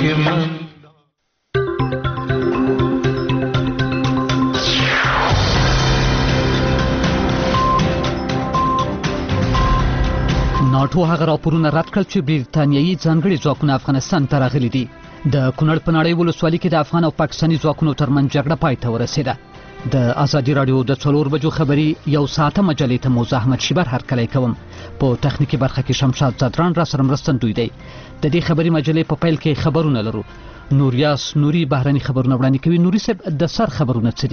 من. ناټو هغه راپورونه رد کړل چې بریتانیایي ځانګړي ځواکونه افغانستان ته راغلي دي. د کونړ په نړۍ ولسوالۍ کې د افغان او پاکستاني ځواکونو ترمنځ جګړه پای ته ورسېده. د ازادي راډیو د 4 بجو خبري یو ساعته مجلې ته موزه احمد شیبر هرکلی کوم. په تخنیکی برخه کې شمشاد زادران را سره مرستندوی دی. د دې خبري مجلې په پیل کې خبرونه لرو. نوریاس نوري بهرني خبرونه وړاندې کوي. نوري صاحب د سر خبرونه څه دي؟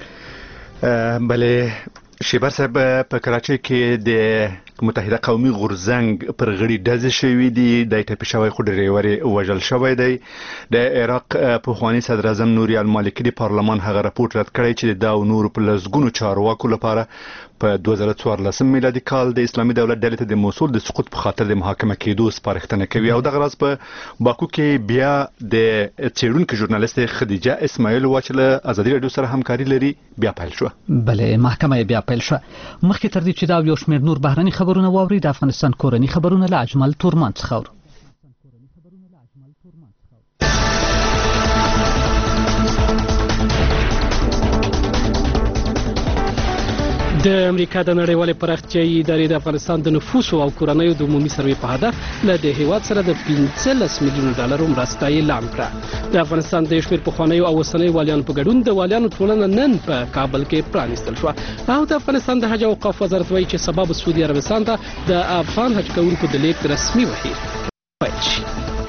بله شیبر صاحب په کراچۍ کې د متحده قومي غورځنګ پر غړي ډزې شوې دي. د ټپي شوی خو ډریور وژل شوی دی. د عراق پخوانی صدر اعظم نوري المالکي د پارلمان هغه راپورټ رد کړی چې د نور په لسګونو چارواکو لپاره په 2014 میلادي کال د اسلامي دولت ډلې ته د موصول د سقوط په خاطر د محاکمه کېدو سپارښتنه کوي. او دغه راز په باکو کې بیا د څېړونکو ژورنالیست خدیجه اسماعیل چې له ازادي راډیو سره همکاري لري بیا پیل شو. بله محکمه بیا پیل شو. مخکې تر دې چې دا یو شمېر نور بهرني خبرونه واوري، د افغانستان کورني خبرونه له اجمل تورمان څخه اورو. د امریکا د نړیوالې پراختیایي ادارې د افغانستان د نفوسو او کورنیو د عمومي سروې په هدف له د هیواد سره د 15 میلیون ډالرو مرسته اعلان کړه. د افغانستان د شمېر پخوانیو او اوسنیو والیانو په ګډون د والیانو ټولنه نن په کابل کې پرانیستل شو. او د افغانستان د حج او اوقاف وزارت وایي چې سبب سعودي عربستان ته د افغان حج کوونکو د لیږد رسمي بهیر پیل شي.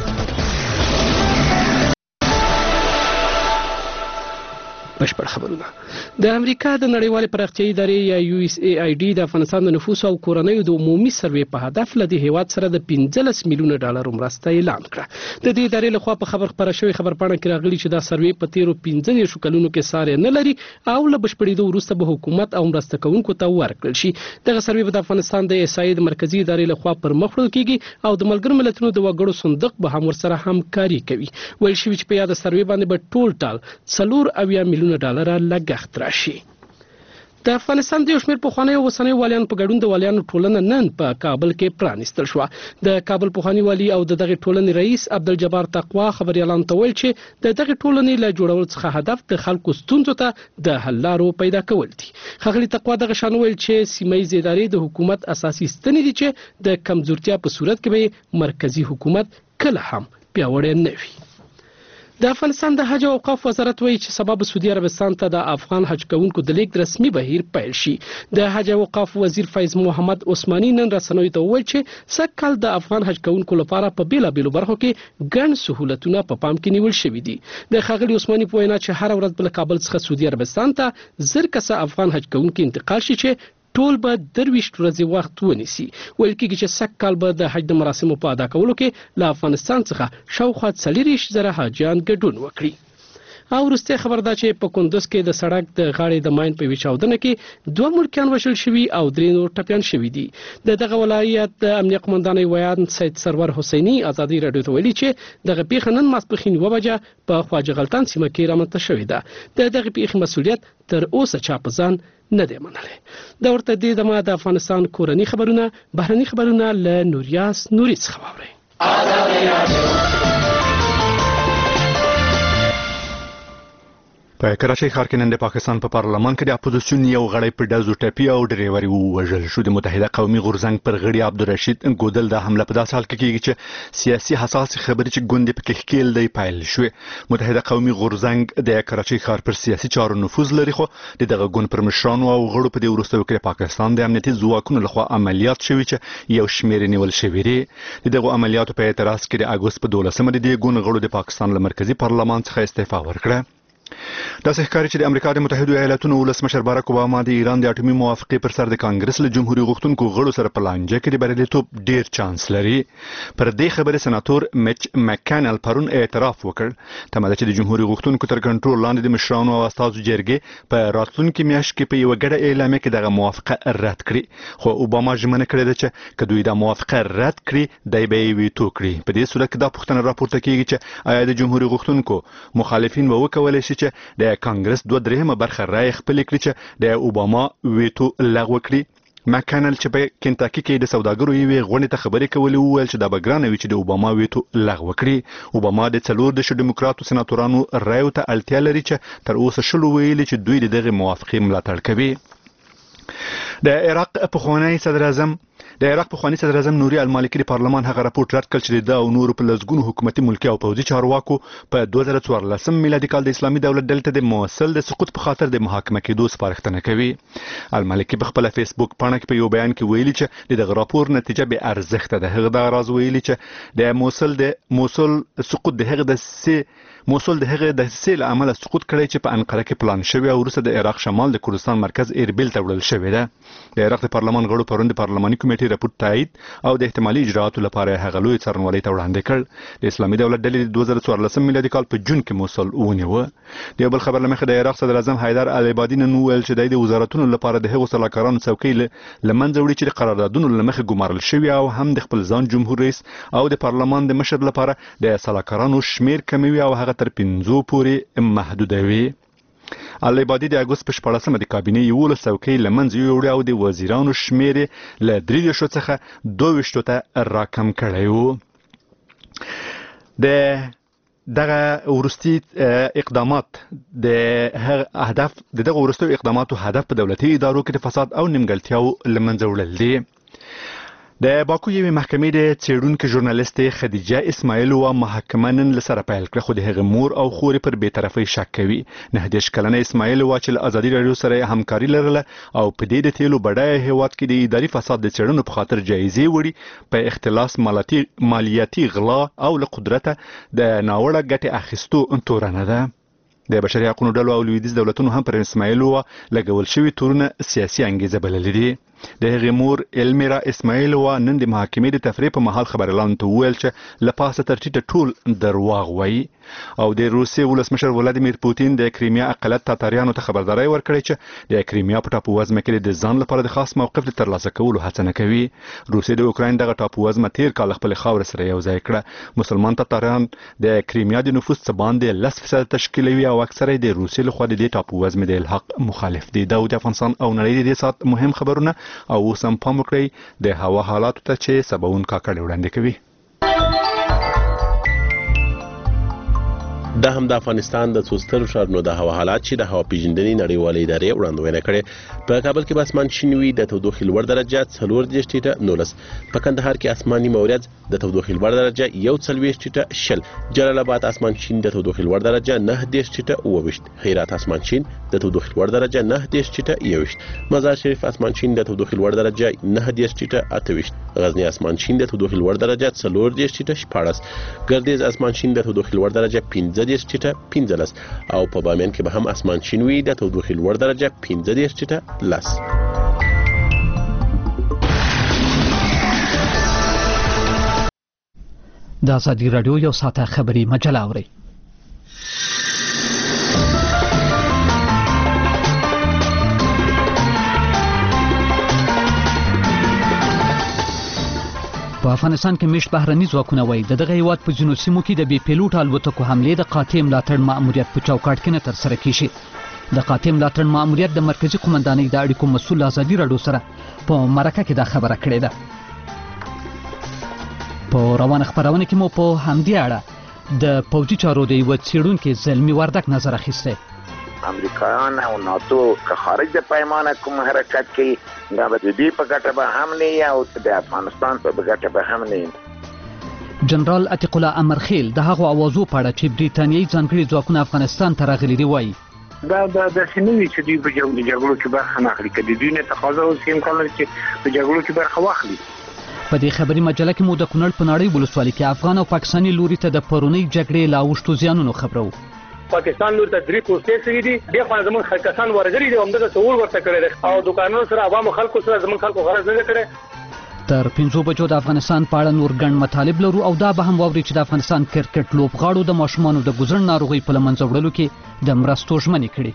بشپړ خبرونه. د امریکا د نړیوالې پراختیایي ادارې یا USAID د افغانستان د نفوس او کورنیو د عمومي سروې په هدف له د هیواد سره د 15 میلیون ډالرو مرسته اعلان کړه. د دې ادارې لخوا په خبر خبره شوی خبرپاڼه کې راغلي چې دا سروې په تیرو 15 کلونو کې ساری نه لري او له بشپړېدو وروسته به حکومت او مرسته کوونکو ته ورکړل شي. دغه سروې به د افغانستان د SAID د مرکزی ادارې لخوا پر مخ وړل کیږي او د ملګرو ملتونو د وګړو صندوق به هم ورسره همکاري کوي. ویل شوی چې په یاد سروې باندې به ټول 4 میلیون ډالر لګښت راشي. د افغانستان د شمېر پخوانیو او اوسنیو والیانو په ګډون د والیانو ټولنه نن په کابل کې پرانیستل شو. د کابل پخوانی والی او د دغه ټولنې رئیس عبدالجبار تقوا خبريالانو ته ویل چې د دغه ټولنې له جوړولو څخه هدف د خلکو ستونزو ته د حل لارو پیدا کول دي. ښاغلي تقوا دغه شان ویل چې سیمایي ادارې د حکومت اساسي ستنې دي چې د کمزورتیا په صورت کې به مرکزی حکومت کله هم پیاوړی نه وي. د افغانستان د حج او اوقاف وزارت وایي چې سبب سعودي عربستان ته د افغان حج کوونکو د لیږد رسمي بهیر پیل شي. د حج او اوقاف وزیر فیض محمد عثماني نن رسنیو ته وویل چې سږکال د افغان حج کوونکو لپاره په بیلابیلو برخو کې ګڼ سهولتونه په پام کې نیول شوي دي. د ښاغلي عثماني په وینا چې هر ورځ بل کابل څخه سعودي عربستان ته 1000 کسه افغان حج کوونکي انتقال شي چې ټول به 23 ورځې وخت ونیسي. ویل کېږي چې سږکال به د حج د مراسمو په ادا کولو کې له افغانستان څخه شاوخوا 40,000 حاجیان ګډون وکړي. او وروستی خبر دا چې په کندوز کې د سړک د غاړې د ماین په وی چاودنه کې 2 ملکیان وژل شوي او 3 نور ټپیان شوي دي. دغه ولایت د امنیه قومندان ویان سید سرور حسیني ازادي راډیو ته ویلي چې دغه پیښه نن ماسپښین 2 بجې په خواجه غلطان سیمه کې رامنځته شوې ده. دغه پیښې مسؤلیت تر اوسه چا په ځان نه دی منلی. دا ورته دې دمه د افغانستان کورني خبرونه بهرني خبرونه له نوریاس نوري څخه واورئ. په کراچۍ ښار کې نن د پاکستان په پارلمان کې د اپوزیسیون یو غړی په ډزو ټپي او ډریوري ووژل شو. د متحده قومي غورځنګ پر غړي عبدالرشید ګودل د حمله په داسې حال کې کېږي چې سیاسي حساس خبرې چې ګوندې پکې ښکیل دی پیل شوې. متحده قومي غورځنګ د کراچۍ ښار پر سیاسي چارو نفوذ لري خو دغه ګوند پر مشرانو او غړو په دې وروستیو کې پاکستان د امنیتي ځواکونو لخوا عملیات شوي چې یو شمېر نیول شوي دي. دغه عملیاتو په اعتراض کې د اګوست په 12 د دې ګوند غړو د پاکستان له مرکزی پارلمان څخه استعفا ورکړه. دا ښکاري چې د امریکا د متحده ایالاتونو ولسمشر باراک اوباما د ایران د اټومي موافقې پر سر د کانګرس له جمهوریت غوښتونکو غړو سره په لانجه کې د بریالیتوب ډیر چانس لري. پر دې خبره سناتور میچ مکانل پرون اعتراف وکړ تماده چې د جمهوریت غوښتونکو تر کنټرول لاندې د مشرانو او استازو جرګې په راتلونکي میاشت کې په یو ګډه اعلامیه کې دغه موافقه رد کړي. خو اوباما ژمنه کړې ده چې که دوی دا موافقه رد کړي دی به یې ویتو کړي. په دې صورت کې دا پوښتنه راپورته کیږي چې آیا د جمهوریت غوښتونکو مخالفین به وکولای شي چې د کانګرس 2/3 برخه رای خپل کړي چې د اوباما ویتو لغوه کړي. ماکانل چې په کنټاکي کې د سوداګرو یوې غونډې ته خبرې کولې وویل چې دا به ګرانه وي چې د اوباما ویټو لغوه کړي. اوباما د 4 د ډیموکراتو سناتورانو رایو ته اړتیا لري چې تر اوسه 20 ویلي چې دوی دغه موافقه ملاتړ کوي. د عراق پخوانی صدر اعظم نوري المالکي د پارلمان هغه راپورټ رد کړ چې د او نورو په لسګونو حکومتي ملکي او پوځي چارواکو په 2014 میلادي کال د اسلامي دولت دلته د موصل د سقوط په خاطر د محاکمه کېدو سپارښتنه کوي. المالکي په خپل فیسبوک پاڼه کې په یو بیان کې ویلي چې دغه راپور نتیجه به ارزښت ده. هغه دا راز ویلي چې د موصل سقوط د هغه د سیل عمل سقوط کړی چې په انقره کې پلان شوی او وروسته د عراق شمال د کردستان مرکز اربیل ته وړل شوی ده. د عراق د پارلمان غړو پرون د پارلماني کمیټې راپور تایید او د احتمالي اجراءاتو لپاره هغه لوی څارنوالۍ ته وړاندې کړ. د اسلامي دولت ډلې د 2014 میلادي کال په جون کې موصل ونیوه. د بل خبر لمخه د عراق صدر اعظم حیدر العبادي نن ویل چې د وزارتونو لپاره د هغو سلاکارانو څوکۍ لمنځه وړي چې د قراردادونو لمخه ګمارل شوی او هم د خپل ځان جمهور رئیس او د پارلمان د مشر لپاره د سلاکارانو شمیر کموي او هغه تر 5 پورې محدودوي. العبادي د اګوست په 14 د کابینې 11 څوکۍ لمنځه یوړې او د وزیرانو شمیر له 23 څخه 22 ته راکم کړی و. دغه ورستي اقدامات دغه ورستي اقداماتو هدف په دولتي ادارو کې د فساد او نیمګړتیاو لمنځه وړل دي. د باکو یوې محکمې د څېړونکې ژورنالیستې خدیجه اسماعیلووا محاکمه نن له سره پیل کړه، خو د هغې مور او خورې پر بېطرفۍ شک کوي. 29 کلنه اسماعیلووا چې له ازادي راډیو سره همکاري لرله او په دې د تیلو بډایه هیواد کې د اداري فساد د څېړنو په خاطر جایزې وړي، په اختلاس مالیاتي غلا او له قدرته د ناوړه ګټې اخیستو تورنه ده. د بشري حقوقو ډلو او لویدیځ دولتونو هم پر اسماعیلووا لګول شوي تورونه سیاسي انګیزه بللي دي. د هغې مور المیرا اسماعیلووا نن د محاکمې د تفریح په مهال خبريالانو ته وویل چې له پاسه تر ټیټه ټول درواغ وایي او د روسیې ولسمشر ولادیمیر پوتین د کریمیا اقلیت تاتاریانو ته خبرداری ورکړی چې د کریمیا په ټاپووزمه کې د ځان لپاره د خاص موقف د ترلاسه کولو هڅه نه کوي. روسیې د اوکراین دغه ټاپووزمه تیر کال خپل خاورې سره یو ځای کړه. مسلمان تاتاریان د کریمیا د نفوس څخه باندې 10% تشکیلوي او اکثره د روسیې لخوا د دې ټاپووزمې د الحاق مخالف دي. دا د افغانستان او نړۍ د دې سات مهم خبرونه او اوس هم پام وکړئ د هوا حالاتو ته چې سباوون کاکړ وړاندې کوي. دا هم د افغانستان د څو سترو ښارونو د هوا حالات چې د هوا پیژندنې نړیوالې ادارې وړاندوینه کړې. په کابل کې به اسمان شین وي، د تودوخې لوړ درجه 40 ټیټه 19. په کندهار کې اسماني مورز د تودوخې لوړ درجه 41 ټیټه 20. جلال آباد اسمان شین د تودوخې لوړ درجه 19 ټیټه 22. هرات اسمان شین د تودوخې لوړ درجه 19 ټیټه 21. مزار شریف اسمان شین د تودوخې لوړ درجه 19 ټیټه 28. غزنی اسمان شین د تودوخې لوړ درجه 40 ټیټه 14. ګردیز اسمان شین د تودوخې لوړ درجه 15 ټیټه 15 او په بامیان کې به هم اسمان شین وي، د تودوخې لوړ درجه 15 ټیټه 10. د ازادي راډیو یو ساعته خبري مجله اورئ. په افغانستان کې مشت بهرني ځواکونه وایي دغه هیواد په ځینو سیمو کې د بې پیلوټ الوتکو حملې د قاطع ملاتړ ماموریت په چوکاټ کې نه ترسره کیږي. د قاطع ملاتړ ماموریت د مرکزی قومندانۍ د اړیکو مسؤل ازادي راډیو سره په مرکه کې دا خبره کړې ده. په روانه خبرونه کې مو په همدې اړه د پوځي چارو د یو څېړونکي زلمی وردک نظر اخیسته. امریکایان او ناتو که خارج د پیمانه کوم حرکت کوي دا به دې په ګټه به هم نه او د افغانستان په ګټه به هم نه. جنرال عتیق الله امرخیل د هغو اوازو په اړه چې بریتانیایي ځانګړي ځواکونه افغانستان ته راغلي دي وایي دا سنوي چې دوی په جګړو کې برخه نه اخلي، کله دوی نه تقاضا او سیم کول چې په جګړو کې برخه واخلي. په دې خبري مجله کې مو د کونړ په نړۍ ولسوالۍ کې افغان او پاکستاني لوري ته د پرونی جګړې لاوښتو زیانونو خبرو. پاکستان لور ته 3 پوسټې سوي دي، د خو زمون خلکان ورغلي دي، همدغه څور ورته کړی او دکانونو سره عوامو خلکو سره زمون خلکو غرض نه کړي. تر 5 بجو د افغانستان په اړه نور ګڼ مطالب لرو او دا به هم واوري چې د افغانستان کرکټ لوبغاړو د ماشومانو د ګوزړ ناروغي په لمنځه وړلو کې د مرستو ژمنې کړې.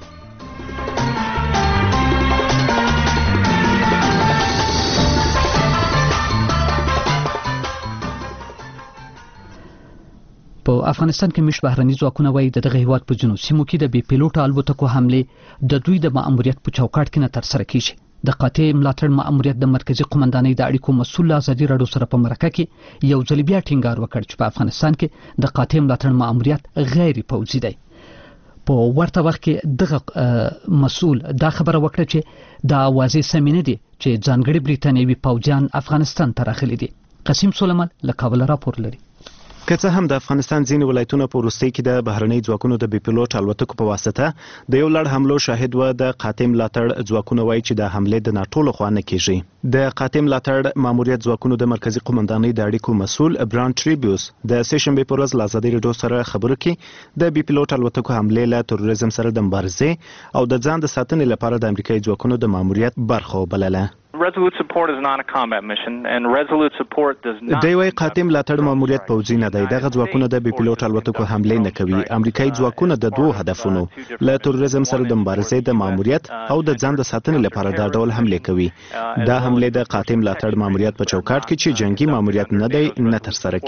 په افغانستان کې مشت بهرني ځواکونه وایي دغه هیواد په ځینو سیمو کې د بې پیلوټ الوتکو حملې د دوی د ماموریت په چوکاټ کې نه ترسره کیږي. د قاطع ملاتړ ماموریت د مرکزی قومندانۍ د اړیکو مسؤل ازادي راډیو سره په مرکه کې یو ځل بیا ټینګار وکړ چې په افغانستان کې د قاطع ملاتړ ماموریت غیر پوځي دی. په ورته وخت کې دغه مسؤل دا خبره وکړه چې د اوازې سمینه دي چې ځانګړي بریتانیوي پوځیان افغانستان ته راغلي دي. قاسم سلیمان له کابل راپور لري. که څه هم د افغانستان ځینې ولایتونه په وروستۍ کې د بهرنۍ ځواکونو د بي پیلوټ الوتکو په واسطه د یو لړ حملو شاهد و، د قاطع ملاتړ ځواکونه وایي چې د حملې د ناټو لخوا نه کیږي. د قاطع ملاتړ ماموریت ځواکونو د مرکزی قومندانۍ د اړیکو مسؤل بران ټریبیوس د سیشنبې پر ورځ له ازادي راډیو سره خبرو کې د بي پیلوټ الوتکو حملې له تروریزم سره د مبارزې او د ځان د ساتنې لپاره د امریکایي ځواکونو د ماموریت برخه وبلله. Resolute support is not a combat mission and resolute support does not. دوی وايي قاطع ملاتړ ماموریت پوځي نه دی. دغه ځواکونه د بي پیلوټ الوتکو حملې نه کوي. امریکایي ځواکونه د دوه هدفونو له تروریزم سره د مبارزې د ماموریت او د ځان د ساتنې لپاره دا ډول حملې کوي. دا حملې د قاطع ملاتړ ماموریت په چوکاټ کې چې جنگي ماموریت نه دی نه تر سره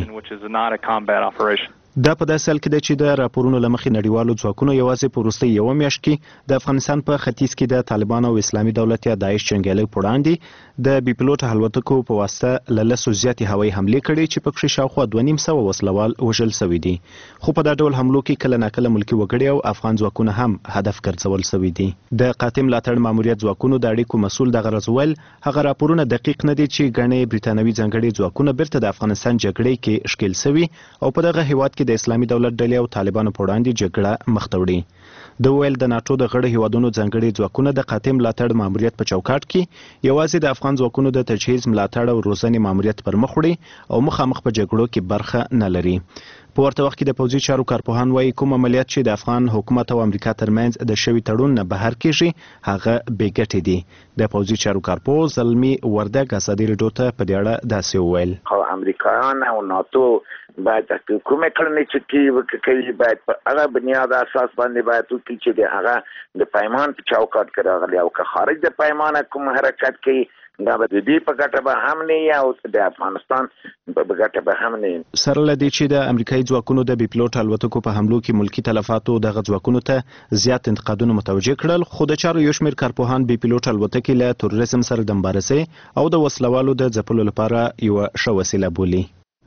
کیږي. دا په داسې حال کې ده چې د راپورونو له مخې نړیوالو ځواکونو یوازې په وروستۍ یوه میاشت کې د افغانستان په ختیځ کې د طالبان او اسلامي دولت یا داعش جنګیالیو په وړاندې د بي پیلوټ الوتکو په واسطه له لسو زیاتې هوایي حملې کړې چې پکې شاوخوا 2500 وسلوال وژل شوي دي. خو په دا ډول حملو کې کله ناکله ملکي وګړي او افغان ځواکونه هم هدف ګرځول شوي دي. د قاطع ملاتړ ماموریت ځواکونو د اړیکو مسؤل دغه ورځ ویل هغه راپورونه دقیق نه دي چې ګڼې بریتانوي ځانګړي ځواکونه بیرته د افغانستان جګړې کې ښکېل شوي او په دغه هیواد کې د اسلامي دولت او طالبانو په وړاندې جګړه مخ ته وړي. د ویل د ناټو د غړو هیوادونو ځانګړي ځواکونه د قاطع ملاتړ ماموریت په چوکاټ کې یوازې د افغان ځواکونو د تجهیز ملاتړ او روزنې ماموریت پر مخ وړي او مخامخ په جګړو کې برخه نه لري. په ورته وخت کې د پوځي چارو کارپوهان وایي کوم عملیات چې د افغان حکومت او امریکا ترمنځ د شوي تړون نه بهر کیږي هغه بې ګټې دي. د پوځي چارو کارپوه زلمي وردګ ازادي راډیو ته په دې اړه داسې وویل. خو امریکایان او ناتو باید کومه کړنې چې کوي باید په هغه بنیاد اساس باندې باید وکړي چې د هغه د پیمان په چوکاټ کې راغلي او که خارج د پیمانه کوم حرکت کوي دا به د دې په ګټه به هم نه او د افغانستان په ګټه به هم نه. سره لدی چې د امریکایي ځواکونو د بي پیلوټ الوتکو په حملو کې ملکی تلفاتو دغه ځواکونو ته زیات انتقادونه متوجه کړل، خو د چارو یو شمېر کارپوهان بي پیلوټ الوتکې له تروریزم سره د مبارزې او د وسلوالو د ځپلو لپاره یو ښه وسیله بولي.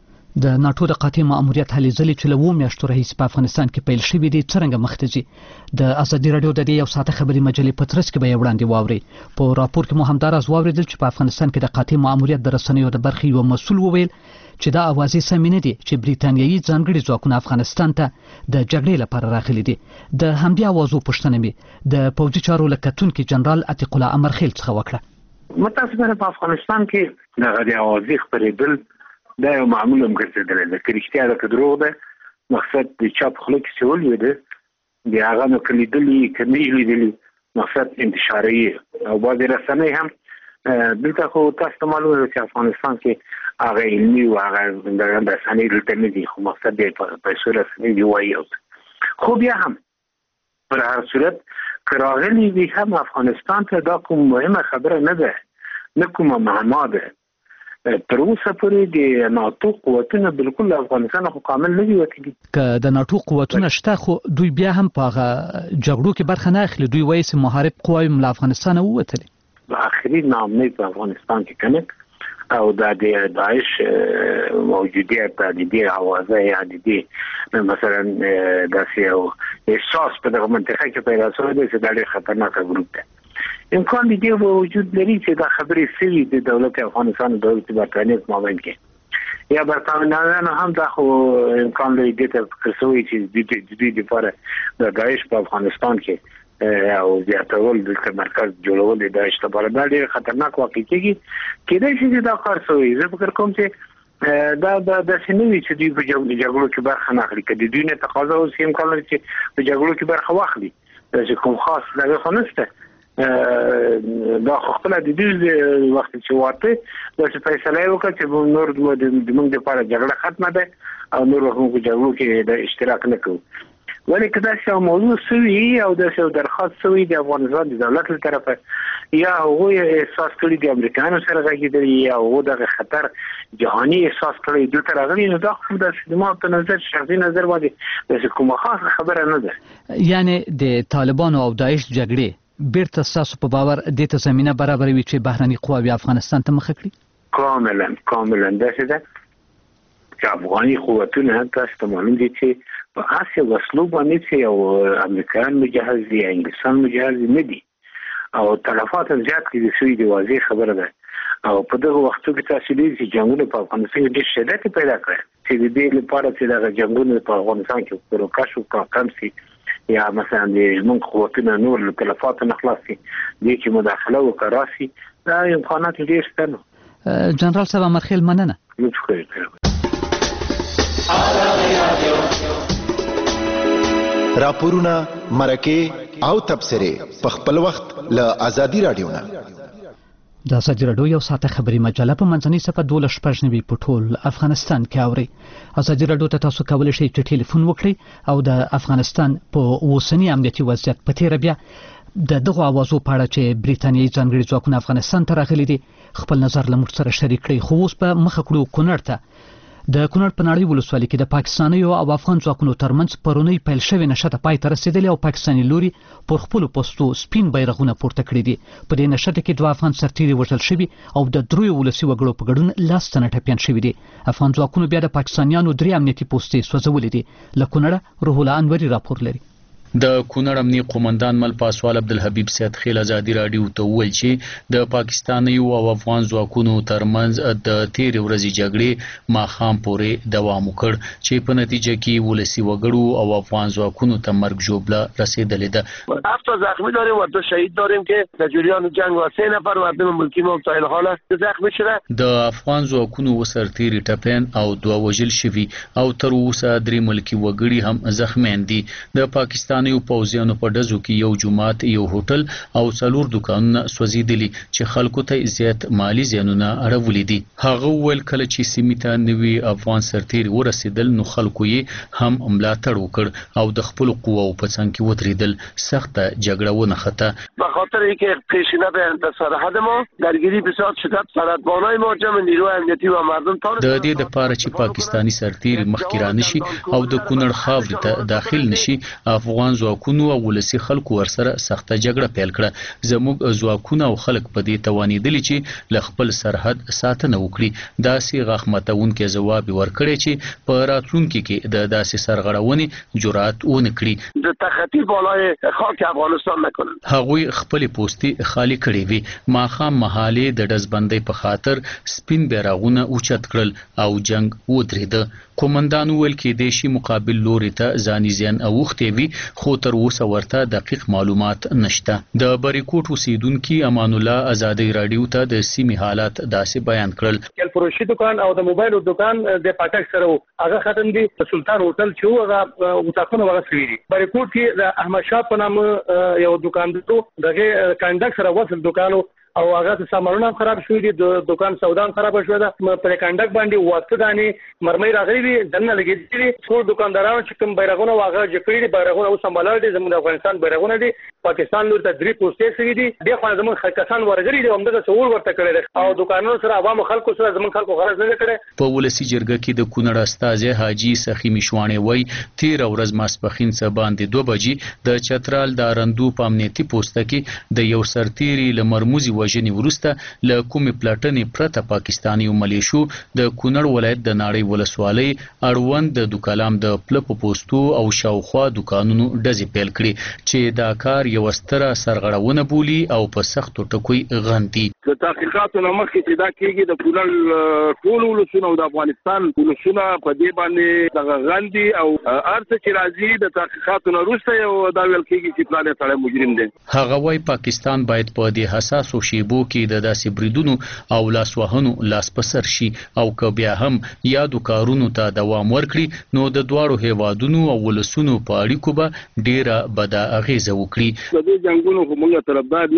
د ناټو د قاطع ماموریت هلې ځلې چې له 2 میاشتو راهیسې په افغانستان کې پیل شوي دي څرنګه مخ ته ځي. د ازادي راډیو د دې یو ساعته خبري مجلې په ترڅ کې به یې وړاندې واورئ. په راپور کې مو همدا راز واورېدل چې په افغانستان کې د قاطع ماموریت د رسنیو د برخې یو مسؤل وویل چې دا اوازې سمې نه دي چې بریتانیایي ځانګړي ځواکونه افغانستان ته د جګړې لپاره راغلي دي. د همدې اوازو پوښتنه مې د پوځي چارو له کتونکي جنرال عتیق الله امرخیل څخه وکړه. متاسفانه په افغانستان کې د اوازې خپرېدل دا یو معمول هم ګرځېدلی ده. که رښتیا ده که دروغ ده مقصد د چا په خوله کې چې ولوېده د هغه نو که لیدلي که نه یې لیدلي مقصد انتشاروي او بعضې رسنۍ هم دلته خو تاسو ته معلومه ده چې افغانستان کې هغه علمي او هغه دغه رسنۍ دلته نه دي خو مقصد د پیسو رسنۍ دي وایي خو بیا هم پر هر صورت که راغلي دي هم افغانستان ته دا کوم مهمه خبره نه ده نه کومه معما ده. تر اوسه پورې د ناتو قوتونه بالکل افغانستان خو کامل نه دي وتلي. که د ناتو قوتونه شته خو دوی بیا هم په جګړو کې برخه نه اخلي. دوی وایي چې محارب قواوې له افغانستان ووتلي. آخري ناامنۍ په افغانستان کې کنه او د داعش موجودیت د دې اوازه یا د دې مثلا داسې یو احساس په دغه منطقه کې پیدا شوی دی چې دا ډېر خطرناک ګروپ دی. امکان دې وجود لري چې دا خبرې سوي د دولت افغانستان او دولت برتانیې په مابین کې یا برتانویانو هم دا خو امکان لري دې ته کسوي چې د دې لپاره د داعش په افغانستان کې او زیاتول د مرکز جوړول د داعش لپاره دا ډېر خطرناک واقع کېږي. کېدای شي دا کار شوی. زه فکر کوم چې دا د سنوي چې دوی په جګړو کې برخه نه اخلي. که د دوی نه تقاضا اوس امکان لري چې په جګړو کې برخه واخلي چې کوم خاص دغه خو نشته. دا خو خپل د دې وخت چې واته دا چې فیصله وکړه چې نور د موږ لپاره جګړه ختمه ده او نور موږ په جګړو کې د اشتراک نه کوو. ولې که دا څه موضوع سوي او دا څه درخواست سوي د افغانستان د دولت له طرفه یا هغه احساس کړی د امریکایانو سره غږیدلی یا هغه د خطر جهاني احساس کړی د تر غوښنې نو دا خو د سیمه په نظر شخصي نظر باندې د کومه خاصه خبره نه ده. یعنی د طالبانو او داعش جګړې بیرته ستاسو په باور دې ته زمینه برابروي چې بهرني قواوې افغانستان ته مخه کړي؟ کاملا داسې ده چې افغاني قوتونه تاسو ته معلوم دي چې په هغه وسلو باندې چې یو امریکایان مجهز دي یا انګلیسان مجهز نه دي او تلفات زیات دي سوی دی واضح خبره ده او په دغه وختو کې تاسو دې چې جنگونه په افغانستان کې ډېر شدت پیدا کړ چې دې لپاره چې دغه جنگونه په افغانستان کې پروکاش او کم سي یا مثلا د موږ قوتونه نور تلفات نه خلاصي دي چې مداخله وکړاسي دا امکانات ډېر شته. جنرال صاحب مرخیل مننه. راپورونه مرکه او تبصره په خپل وخت له ازادي رادیو نه. د ازادي رادیو یو ساعته خبري مجله په منځنۍ صفحه 12 په ټول افغانستان کې اوري. ازادي رادیو ته تاسو کولی شئ چې ټلیفون وکړئ او د افغانستان په اوسنی امنیتي وضعیت په تیر بیا د دغه اوازو په اړه چې بریتانیایي ځانګړي ځواکونه افغانستان ته راغلي دي خپل نظر له موږ سره شریک کړئ. خو اوس په مخه کړو کونړ ته. د کونړ په ناړۍ ولسوالۍ کې د پاکستانیو او افغان ځواکونو ترمنځ پرونی پیل شوې نښته پای ته رسیدلې او پاکستاني لوري پر خپلو پوستو سپین بیرغونه پورته کړي دي. په دې نښته کې 2 افغان سرتیري وژل شوي او د 3 ولسي وګړو په ګډون 10 تنه ټپیان شوي دي. افغان ځواکونو بیا د پاکستانیانو 3 امنیتي پوستې سوځولې دي. له کونړه روح الله انوري راپور لري. د کونړ امنیه قومندان مل پاسوال عبدالحبیب سید خیل ازادي رادیو ته وویل چې د پاکستانیو او افغان ځواکونو ترمنځ د تیر ورځې جګړې ماښام پورې دوام وکړ چې په نتیجه کې ولسی وګړو او افغان ځواکونو ته مرګ ژوبله رسیدلې ده. 7 زخمی داریم و 2 شهید داریم که در جریان جنگ و 3 نفر مردم ملکی مبتلا حال زخمی شده. د افغان ځواکونو وسرتیري ټپیان او 2 وژل شوي او تر اوسه 3 ملکی وګړي هم زخمیان دي. د پاکستان یو پوځیانو په ډزو کې یو جومات یو هوټل او 4 دکانونه سوځیدلي چې خلکو ته زیات مالی زیانونه اړولې دي. هغه ول کله چې سیمې ته نوي افغان سرتیري ورسېدل نو خلکو یې هم ملاتړ وکړ او د خپل قواو په څنګ کې ودرېدل. سخته جګړه ونښته. به خاطر اینکه پیشینه به سرحد ما درگیری بسیار شدت سرحدبانای ما جمع نیروی امنیتی و مردم د دې لپاره چې پاکستانی سرتیري مخکې رانشي او د کونړ خاورې ته داخل نشي افغان ځواکونو او ولسی خلکو ورسره سخته جګړه پیل کړه. زموږ ځواکونه او خلک په دې توانیدلی چې ل خپل سرحد ساتنه وکړي. داسې غاښمتونکې ځواب ورکړي چې په راتلونکي کې د داسې سرغړونې جرأت ونه کړي. د تخطی بالای خاک افغانستان نکنن. هغوی خپل پوستي خالی کړي وي. ماښام مهاله د ډزبندۍ په خاطر سپین بیرغونه اوچت کړل او جنگ ودرېده. قومندان ویل کې د شي مقابل لوري ته ځاني زیان اوختې وي خو تر اوسه ورته دقیق معلومات نشته. د بریکوټ اوسیدونکو امان الله ازادي رادیو ته د سیمې حالات داسې بیان کړل. کل فروشي دکان او د موبایل دکان د پټک سره هغه ختم دي. سلطان هوټل چې هغه متاخونه ورسېږي دي. بریکوټ کې د احمد شاه په نام یو دکان دی دغه کاندک سره وصل دکانو او هغه سامانونه خراب شوې دي. د دکان سودان خراب شوې ده. پر کاندک باندې واته داني مرمۍ راغلي دي دنه لګېدلي. څو دکاندارانو چې کوم بیرغونه واغه جکړي دي بیرغونه او سمبالر دي زموږ د افغانستان بیرغونه دي. پاکستان لور ته 3 پوسټې سوي دي. د خو زموږ کسان ورغلي دي همدغه څور ورته کړی او دکانونو سره عوام خلکو سره زموږ خلکو غرض نه کړي. په ولسی جرګه کې د کونړ استاد حاجی سخی مشوانه وای 13 ورځ ماسپخین څخه باندې 2 بجې د چترال د رندو په امنیتي پوسټه کې د یو سرتیري لمرموزي وژنې ورسته له کومې پلاټنې پرته پاکستاني ملیشو د کونړ ولایت د ناړۍ ولسوالۍ اړوند د دوکلام د پلپ پوسټو او شاوخوا دکانونو ډزې پیل کړي چې دا کار یو ستره سرغړونه بولی او په سختو ټکوي غندي. د تحقیقاتو نه مخکې چې دا کېږي د کونړ ټول ولسونه او د افغانستان ولسونه په دې باندې دغه غندي او ارڅ چې راځي د تحقیقاتو نه وروسته یو دا ویل کېږي چې پلان سره مجرم دی. هغه وايي پاکستان باید په دې حساسو شیبو کې د داسې بریدونو او لاسوهنو لاس په سر شي او که بیا هم یادو کارونو ته دوام ورکړي نو د دواړو هیوادونو او ولسونو په اړیکو به ډیره بده اغیزه وکړي. د دې جنگونو موږ طرفدار نه وو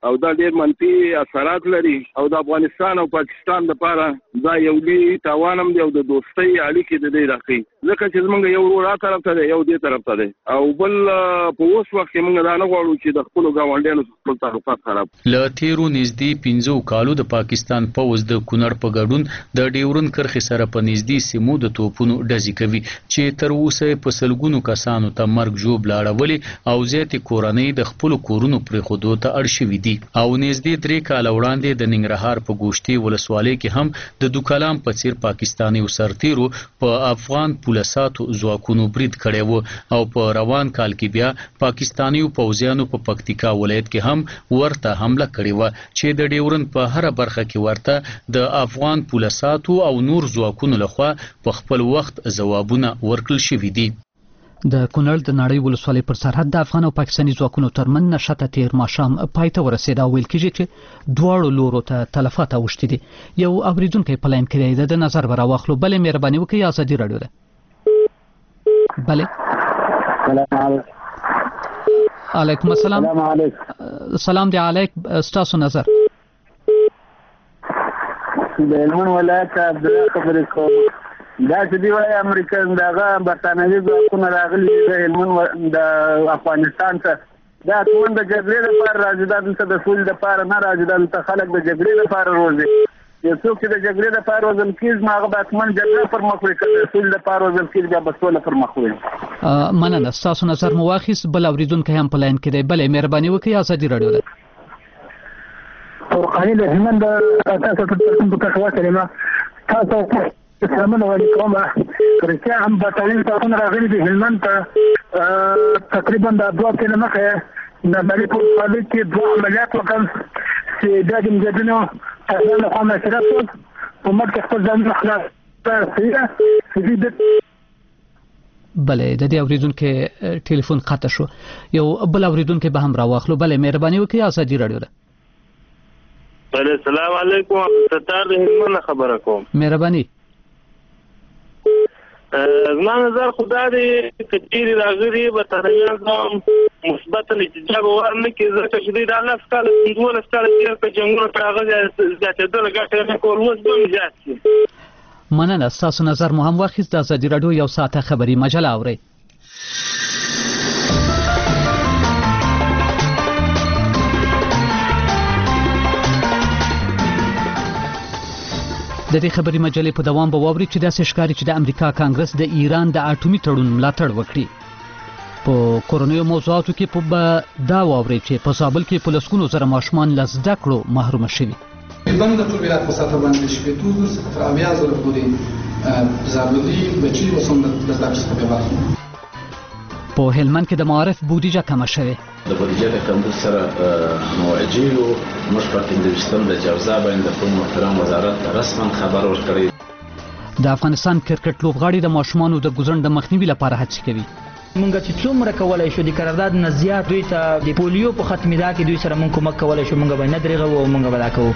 او دا ډېر منفي اثرات لري او د افغانستان او پاکستان لپاره دا یو لوی تاوان هم دی او د دوستۍ اړیکې د دې راخي ځکه چې زمونږ یو ورور طرف ته دی یو دې طرف ته دی او بل په اوس وخت کې موږ دا نه غواړو چې د خپلو ګاونډیانو خپل تعلقات خراب له تیرو نږدې 15 کالو د پاکستان پوځ د کونړ په ګډون د ډیورن کرښې سره په نږدې سیمو د توپونو ډزې کوي چې تر اوسه په سلګونو کسانو ته مرګ ژوبله اړولې او زیاتې کورنۍ د خپلو کورونو پرېښودو ته اړ شوي دي او نږدې 3 کاله وړاندې د ننګرهار په ګوشتې ولسوالۍ کې هم د دوکلام په څیر پاکستاني سرتیرو په افغان پولیساتو ځواکونو برید کړی و او په روان کال کې بیا پاکستاني پوځیانو په پکتیکا ولایت کې هم ورته حمله کړې و چې د ډیورن په هر برخه کې ورته د افغان پولیساتو او نور ځواکونو لخوا په خپل وخت ځوابونه ورکړل شوي دي. د کونړ د نړۍ ولسوالۍ پر سرحد د افغان او پاکستاني ځواکونو ترمنځ نښته تیر ماښام پای ته ورسېده او ویل کېږي چې دواړو لورو ته تلفات اوښتي دي. یو اورېدونکی په لاین کې دی د نظر به راواخلو. بلې مهرباني وکړئ ازادي راډیو ده. بله علیکم السلام. سلام دی علیک ستاسو نظر. د هلمند ولایت عبدالله خبرې کوم. دا چې دی وایي امریکا دغه برطانوي ځواکونه راغلي د هلمند د افغانستان ته دا ټول د جګړې لپاره راځي دا دلته د سولې لپاره نه راځي دا دلته خلک د جګړې لپاره روزي. یو څوک چې د جګړې لپاره روزل کېږي نو هغه به حتما جګړه پر مخ وړي که د سولې لپاره روزل کېږي بیا به سوله پر مخ وړي. مننه ستاسو نظر مو واخیست. بل اورېدونکی هم په لاین کې دی. بلې مهرباني وکړئ ازادي راډیو ده. قانون د هلمند تاسو ټول په کښ وسلمه تاسو سلامونه علیکم. رښتیا هم برطانوي ځواکونه راغلي دي هلمند ته تقریبا د 2 کاله مخکې د ملي ولسوالۍ کې 2 عملیات وکړل چې بیا د مجاهدینو له خوا مشرف شول په مرګ کې خپل ځانونه خلاص بلې د دې اورېدونکي ټلیفون قطع شو. یو بل اورېدونکي به هم راواخلو. بلې مهرباني وکړئ ازادي راډیو ده. بله السلام علیکم. ستار د هلمند خبره کوم. مهرباني. زما نظر خدا دی که چیرې راغلي برطانویان هم مثبت نتیجه به ورنه کړي ځکه چې دوی دا 10 کاله 15 کاله تېر کړه جنګونه پر هغه زیاتېدل ګټه نه کول اوس به هم زیات شي. مننه ستاسو نظر مو هم واخیست. د ازادي راډیو یو ساعته خبري مجله اورئ. د دې خبري مجلې په دوام به واوري چې داسې ښکاري چې د امریکا کانګرس د ایران د اټومي تړون ملاتړ وکړي. په کورونیو موضوعاتو کې په دا واوري چې په زابل کې په لسګونو زره ماشومان له زده کړو محروم شوي. بند د ټول ولایت په سطح باندې شپېتو زره تر 80,000 پورې زابلي بچي وسوم د زده کړې څخه بهر. په هلمند کې د معارف بودیجه کمه شوې. د بودیجې د کمبود سره موجهو موږ په 15 د جوزا باندې د قوم محترم وزارت رسما خبر ورکړی. د افغانستان کرکټ لوبغاړي د ماشومانو د ګوزن د مخنیوي لپاره هڅې کوي. مونږ چې څومره کولای شو د قرارداد نه زیات دوی ته د پولیو په ختمېدا کې دوی سره مونږ کومک کولای شو مونږ به نه درېږو او مونږ به دا کوو.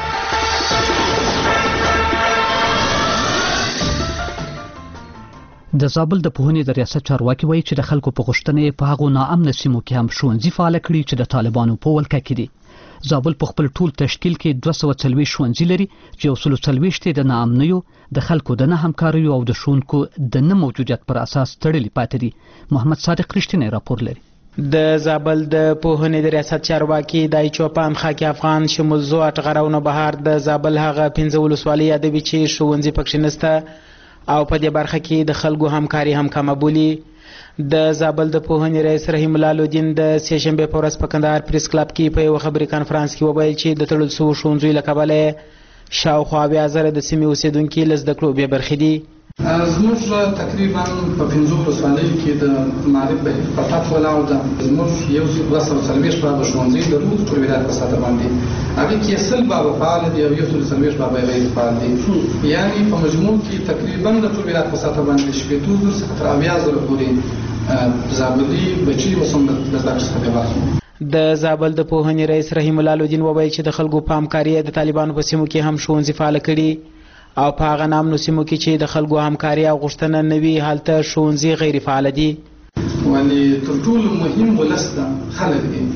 د زابل د پوهنې د ریاست چارواکي وایي چې د خلکو په غوښتنې په هغو ناامنه سیمو کې هم ښوونځي فعاله کړي چې د طالبانو په ولکه کې دي. زابل په خپل ټول تشکیل کې 240 ښوونځي لري چې 140 د ناامنیو د خلکو د نه همکاریو او د ښوونکو د نه موجودیت پر اساس تړلي پاتې دي. محمد صادق رښتینی راپور لري. د زابل د پوهنې د ریاست چارواکي دای چوپان خاکی افغان شموزو اټغراونه بهار د زابل هغه 15 ولسوالۍ یادوي چې ښوونځي پکې نشته او په دې برخه کې د خلکو همکاري هم کمه بولي. د زابل د پوهنې رئیس رحیم الله لودین د سې شنبې په ورځ په کندهار پریس کلب کې په یو خبري کانفرنس کې وویل چې د تړل شویو ښوونځیو له کبله شاوخوا 80,000 د سیمې اوسیدونکي له زده کړو بې برخې دي. زموږ تقریبا په 15 ولسوالیو کې د معارف بهیر په ټاپ ولاړ ده. زموږ یو 240 بابه ښوونځي درلود ټول ولایت په سطح باندې هغې کې 100 بابه فعال دي او 140 بابه غیر فعال دي. یعنې په مجموع کې تقریبا د ټول ولایت په سطح باندې 80,000 څخه تر 80,000 پورې زابلي بچي وسوم د زده کړې څخه بهر. د زابل د پوهنې رئیس رحیم الله لودین وویل چې د خلکو په همکاري د طالبانو په سیمو کې هم ښوونځي فعاله کړي او په هغه نامنو سیمو کې چې د خلکو همکاري او غوښتنه نه وي هلته ښوونځي غیر فعاله دي. ولې تر ټولو مهم ولس ده خلک دي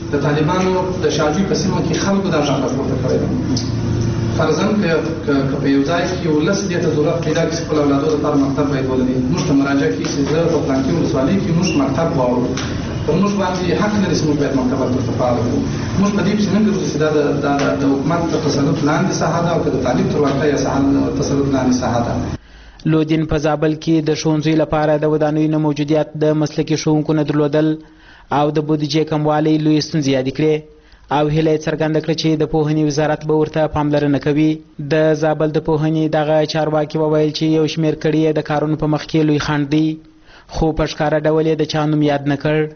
د طالبانو د شاجوی په سیمه کې خلکو دا ځان راپورته کړی دی. فرضاً که په یو ځای کې یو لس دې ته ضرورت پیدا کړي خپل اولادو لپاره مکتب باید ولري، موږ ته مراجعه کړي چې زه په فلانکي ولسوالۍ کې موږ مکتب غواړو، پر موږ باندې حق لري چې موږ باید مکتب ورته فعال کړو. موږ په دې پسې نه ګرځو چې دا د حکومت د تسلط لاندې ساحه ده او که د تعلیم تر وړتیا یا تسلط لاندې ساحه ده. لودین په زابل کې د ښوونځیو لپاره د ودانیو نه موجودیت د مسلکي ښوونکو نه درلودل او د بودیجې کموالی لوی ستونزې یادې کړې او هیله یې څرګنده کړه چې د پوهنې وزارت به ورته پاملرنه کوي. د زابل د پوهنې دغه چارواکي وویل چې یو شمېر کړي یې د کارونو په مخ کې لوی خنډ دی، خو په ښکاره ډول یې د چا نوم یاد نه کړ.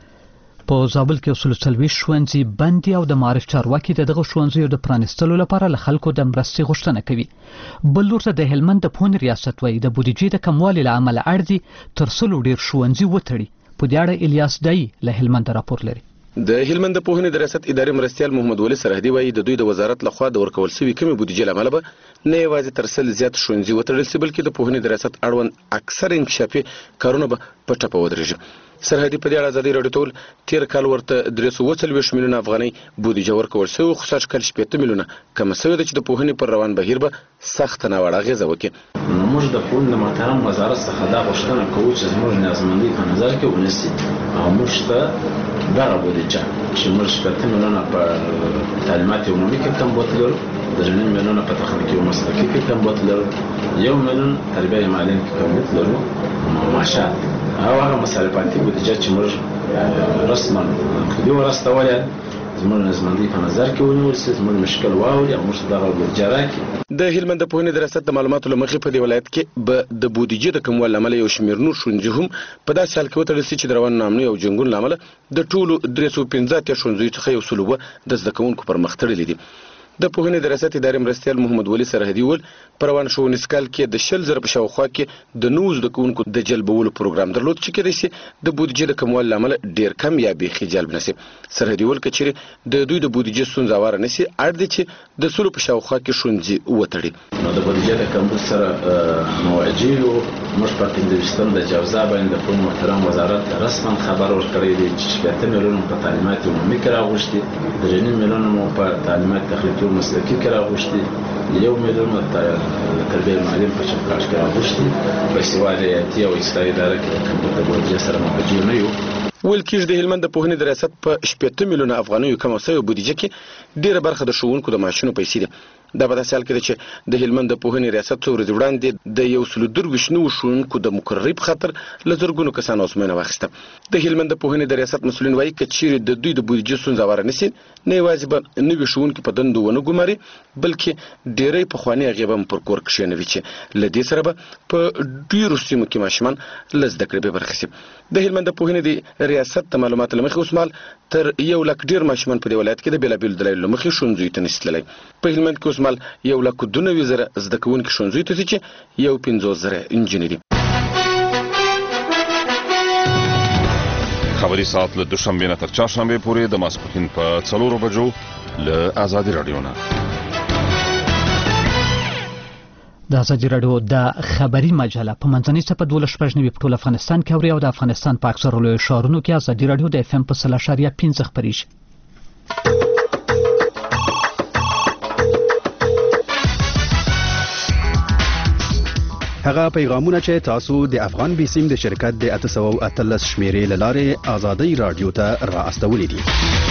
په زابل کې 40 ښوونځي بند دي او د معارف چارواکي دغه ښوونځیو د پرانیستلو لپاره له خلکو د مرستې غوښتنه کوي. بل لور ته د هلمند د پوهنې ریاست وایي د بودیجې د کموالي له امله اړ دي تر 100 ډېر ښوونځي وتړي. په دې اړه الیاس دای له هلمند راپور لري. د هلمند د پوهنې د ریاست اداري مرستیال محمد ولی سرحدي وایي د دوی د وزارت لخوا د ورکول شوي کمې بودیجې له امله به نه یوازې تر 100 زیات ښوونځي وتړل شي بلکې د پوهنې د ریاست اړوند اکثر انکشافي کارونه به په ټپه ودرېږي. سرحدي په دې اړه ازادي راډیو ته ویل تیر کال ورته 340 میلیونه افغانۍ بودیجه ورکول شوې خو سږ کال 60 میلیونه کمه شوې ده چې د پوهنې پر روان بهیر به سخته ناوړه اغېزه وکړي. موږ د پوهنې د محترم وزارت څخه دا غوښتنه کوو چې زموږ نیازمندۍ په نظر کې ونیسي او موږ ته دغه بودیجه چې موږ 60 میلیونه په تعلیمات عمومي کې کم بوتلو، 2 میلیونه په تخنیکي او مسلکي کې کم بوتلو، 1 میلیون تربیه معلم کې کم بوتلو معاشات او هغه مصارفاتي بودیجه چې موږ رسما خدي ورستولې زموږ نیازمندۍ په نظر کې ونیول شي، زموږ مشکل واوري او موږ دغه بودیجه راکړي. د هلمند د پوهنې د ریاست د معلوماتو له مخې په دې ولایت کې به د بودیجې د کموالي له امله یو شمېر نور ښوونځي هم په داسې حال کې وتړل شي چې د روانو نامنیو او جنګونو له امله د ټولو 315 ښوونځیو څخه یو سلو به د زده کوونکو پر مخ تړلي دي. د پوهنې د ریاست اداري مرستیال محمد ولی سرحدي وویل په روان ښوونیز کال کې د 100 زره په شاوخوا کې د نوو زده کوونکو د جلبولو پروګرام درلود چې کېدای شي د بودیجې د کموالي له امله ډېر کم یا بیخي جلب نه شي. سرحدي وویل که چیرې د دوی د بودیجې ستونزه هواره نه شي اړ دی چې د 100 په شاوخوا کې ښوونځي وتړي. نو د بودیجې د کمبود سره مواجه یو. موږ په 15 د جوزا باندې د پوهنې محترم وزارت رسما خبر ورکړی دی چې 60 میلیونه په تعلیمات عمومي کې راغوښتي، 2 میلیونه مو په تعلیمات تخنیکي او مسلکي کې راغوښتي، 1 میلیون د تربیه معلم په چوکاټ کې راغوښتي. باسواده هیاتي او اصلاحي اداره کې د کمبود د بودیجې سره مواجه نه یو. ویل کېږي د هلمند د پوهنې د ریاست په 60 میلیونه افغانیو کمه شوې بودیجه کې ډېره برخه د ښوونکو د معاشونو پیسې دي. دا په داسې حال کې ده چې د هلمند د پوهنې ریاست څو ورځې وړاندې د 122 نوو ښوونکو د مقررۍ په خاطر له زرګونو کسانو ازموینه واخیسته. د هلمند د پوهنې د ریاست مسؤلین وایي که چیرې د دوی د بودیجې ستونزه هواره نه شي نه یوازې به نوي ښوونکي په دندو ونه ګوماري بلکې ډېری پخواني هغې به هم پر کور کښېنوي چې له دې سره به په ډېرو سیمو کې ماشومان له زده کړې بې برخې شي. د هلمند د پوهنې د ریاست د معلوماتو له مخې اوس مهال تر 1 لک ډېر ماشومان په دې ولایت کې د بېلابېلو دلایلو له مخې ښوونځیو ته نشي تللی. په هلمند کې اوس مهال 1,92,000 زده کوونکي ښوونځیو ته ځي چې 50,000 انجینري دي. خبري ساعت له دوشنبې نه تر چهارشنبې پورې د ماسپښین په 4 بجو له ازادي راډیو نه. د ازادي راډیو د خبري مجله په منځنۍ څپه 12 په ټول افغانستان کې اوري او د افغانستان په اکثرو لویو ښارونو کې ازادي راډیو د FM په 0.5 خپرېږي. هغه پیغامونه چې تاسو د افغان بیسیم د شرکت د 813 شمیرې لاره ازادي رادیو ته را استولې دي.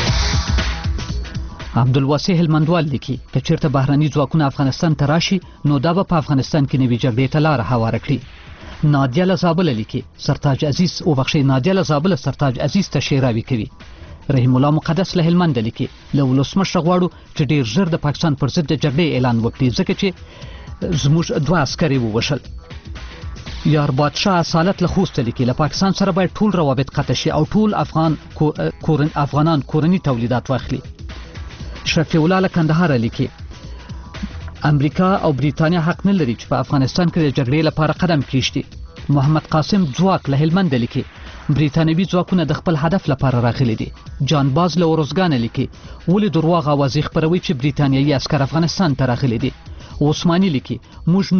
عبدالواسع هلمندوال لیکي که چیرته بهرني ځواکونه افغانستان ته راشي نو دا به په افغانستان کې نوي جګړې ته لاره هواره کړي. نادیه له زابله لیکي سرتاج عزیز نادیه له زابله سرتاج عزیز ته شعراوي کوي. رحیم الله مقدس له هلمند لیکي له ولسمشر غواړو چې ډیر ژر د پاکستان پر ضد د جګړې اعلان وکړي ځکه چې زموږ 2 عسکر ووژل. یار بادشاه اصالت له خوست لیکي له پاکستان سره باید ټول روابط قطع شي او ټول افغانان کورني تولیدات واخلي. شفیع الله له کندهار لیکي امریکا او بریتانیا حق نه لري چې په افغانستان کې د جګړې لپاره قدم کېږدي. محمد قاسم ځواک له هلمند لیکي بریتانوي ځواکونه د خپل هدف لپاره راغلي دي. جان باز له ورزګان لیکي ولې درواغ اوازې خپروي چې بریتانیایي عسکر افغانستان ته راغلي دي. عثماني لیکي موږ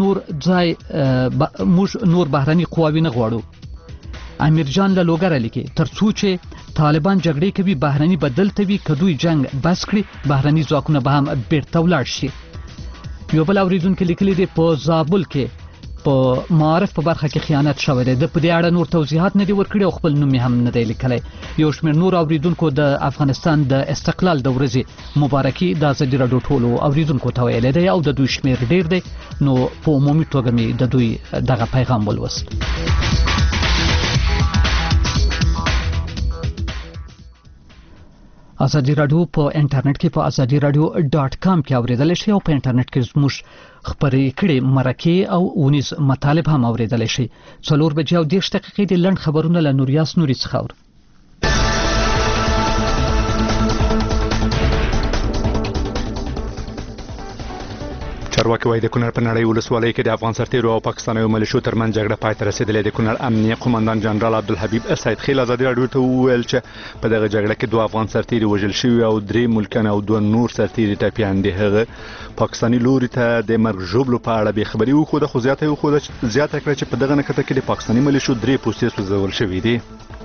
نور بهرني قواوی نه غواړو. امیر جان له لوګر لیکي ترڅو چې طالبان جګړې کوي بهرني بدل ته وي کدوې جنگ بس کړي بهرني ځواکونه به هم بیرته ولاړ شي. یو بل اوریدونکو لیکلي دی په زابل کې په معارف په برخه کې خیانت شوی دی. د په دې اړه نور توضیحات نه دي ورکړي او خپل نوم هم نه دی لیکلی. یو شمېر نور اوریدونکو د افغانستان د استقلال د ورځې مبارکي د ازادي راډیو ټولو اوریدونکو ته ویلی دی او د دوی شمېر ډیر دی نو په عمومي توګه مې د دوی دغه پیغام ولوست. ازادي راډیو په انټرنیټ کې په azadiradio.com کې اوریدل شي او په انټرنیټ کې زموږ خبرې کړي مرکه او ونیز مطالب هم اوریدل شي. 4 بجې او 10 دقیقې د لند خبرونه له نوریاس نوري څخه. چارواکي وايي د کونړ په نړۍ ولسوالۍ کې د افغان سرتیرو او پاکستاني ملیشو ترمنځ جګړه پای ته رسیدلې. د کونړ امنیه قومندان جنرال عبدالحبیب سید خیل ازادي راډیو ته وویل چې په دغه جګړه کې 2 افغان سرتیري وژل شوي او 3 ملکیان او 2 نور سرتیري ټپیان دي. هغه پاکستاني لوري ته د مرګ ژوبلو په اړه به خبري وکړه خو زیاته کړه چې په دغه نکته کې د پاکستاني ملیشو 3 پوستې سوځول شوي دي.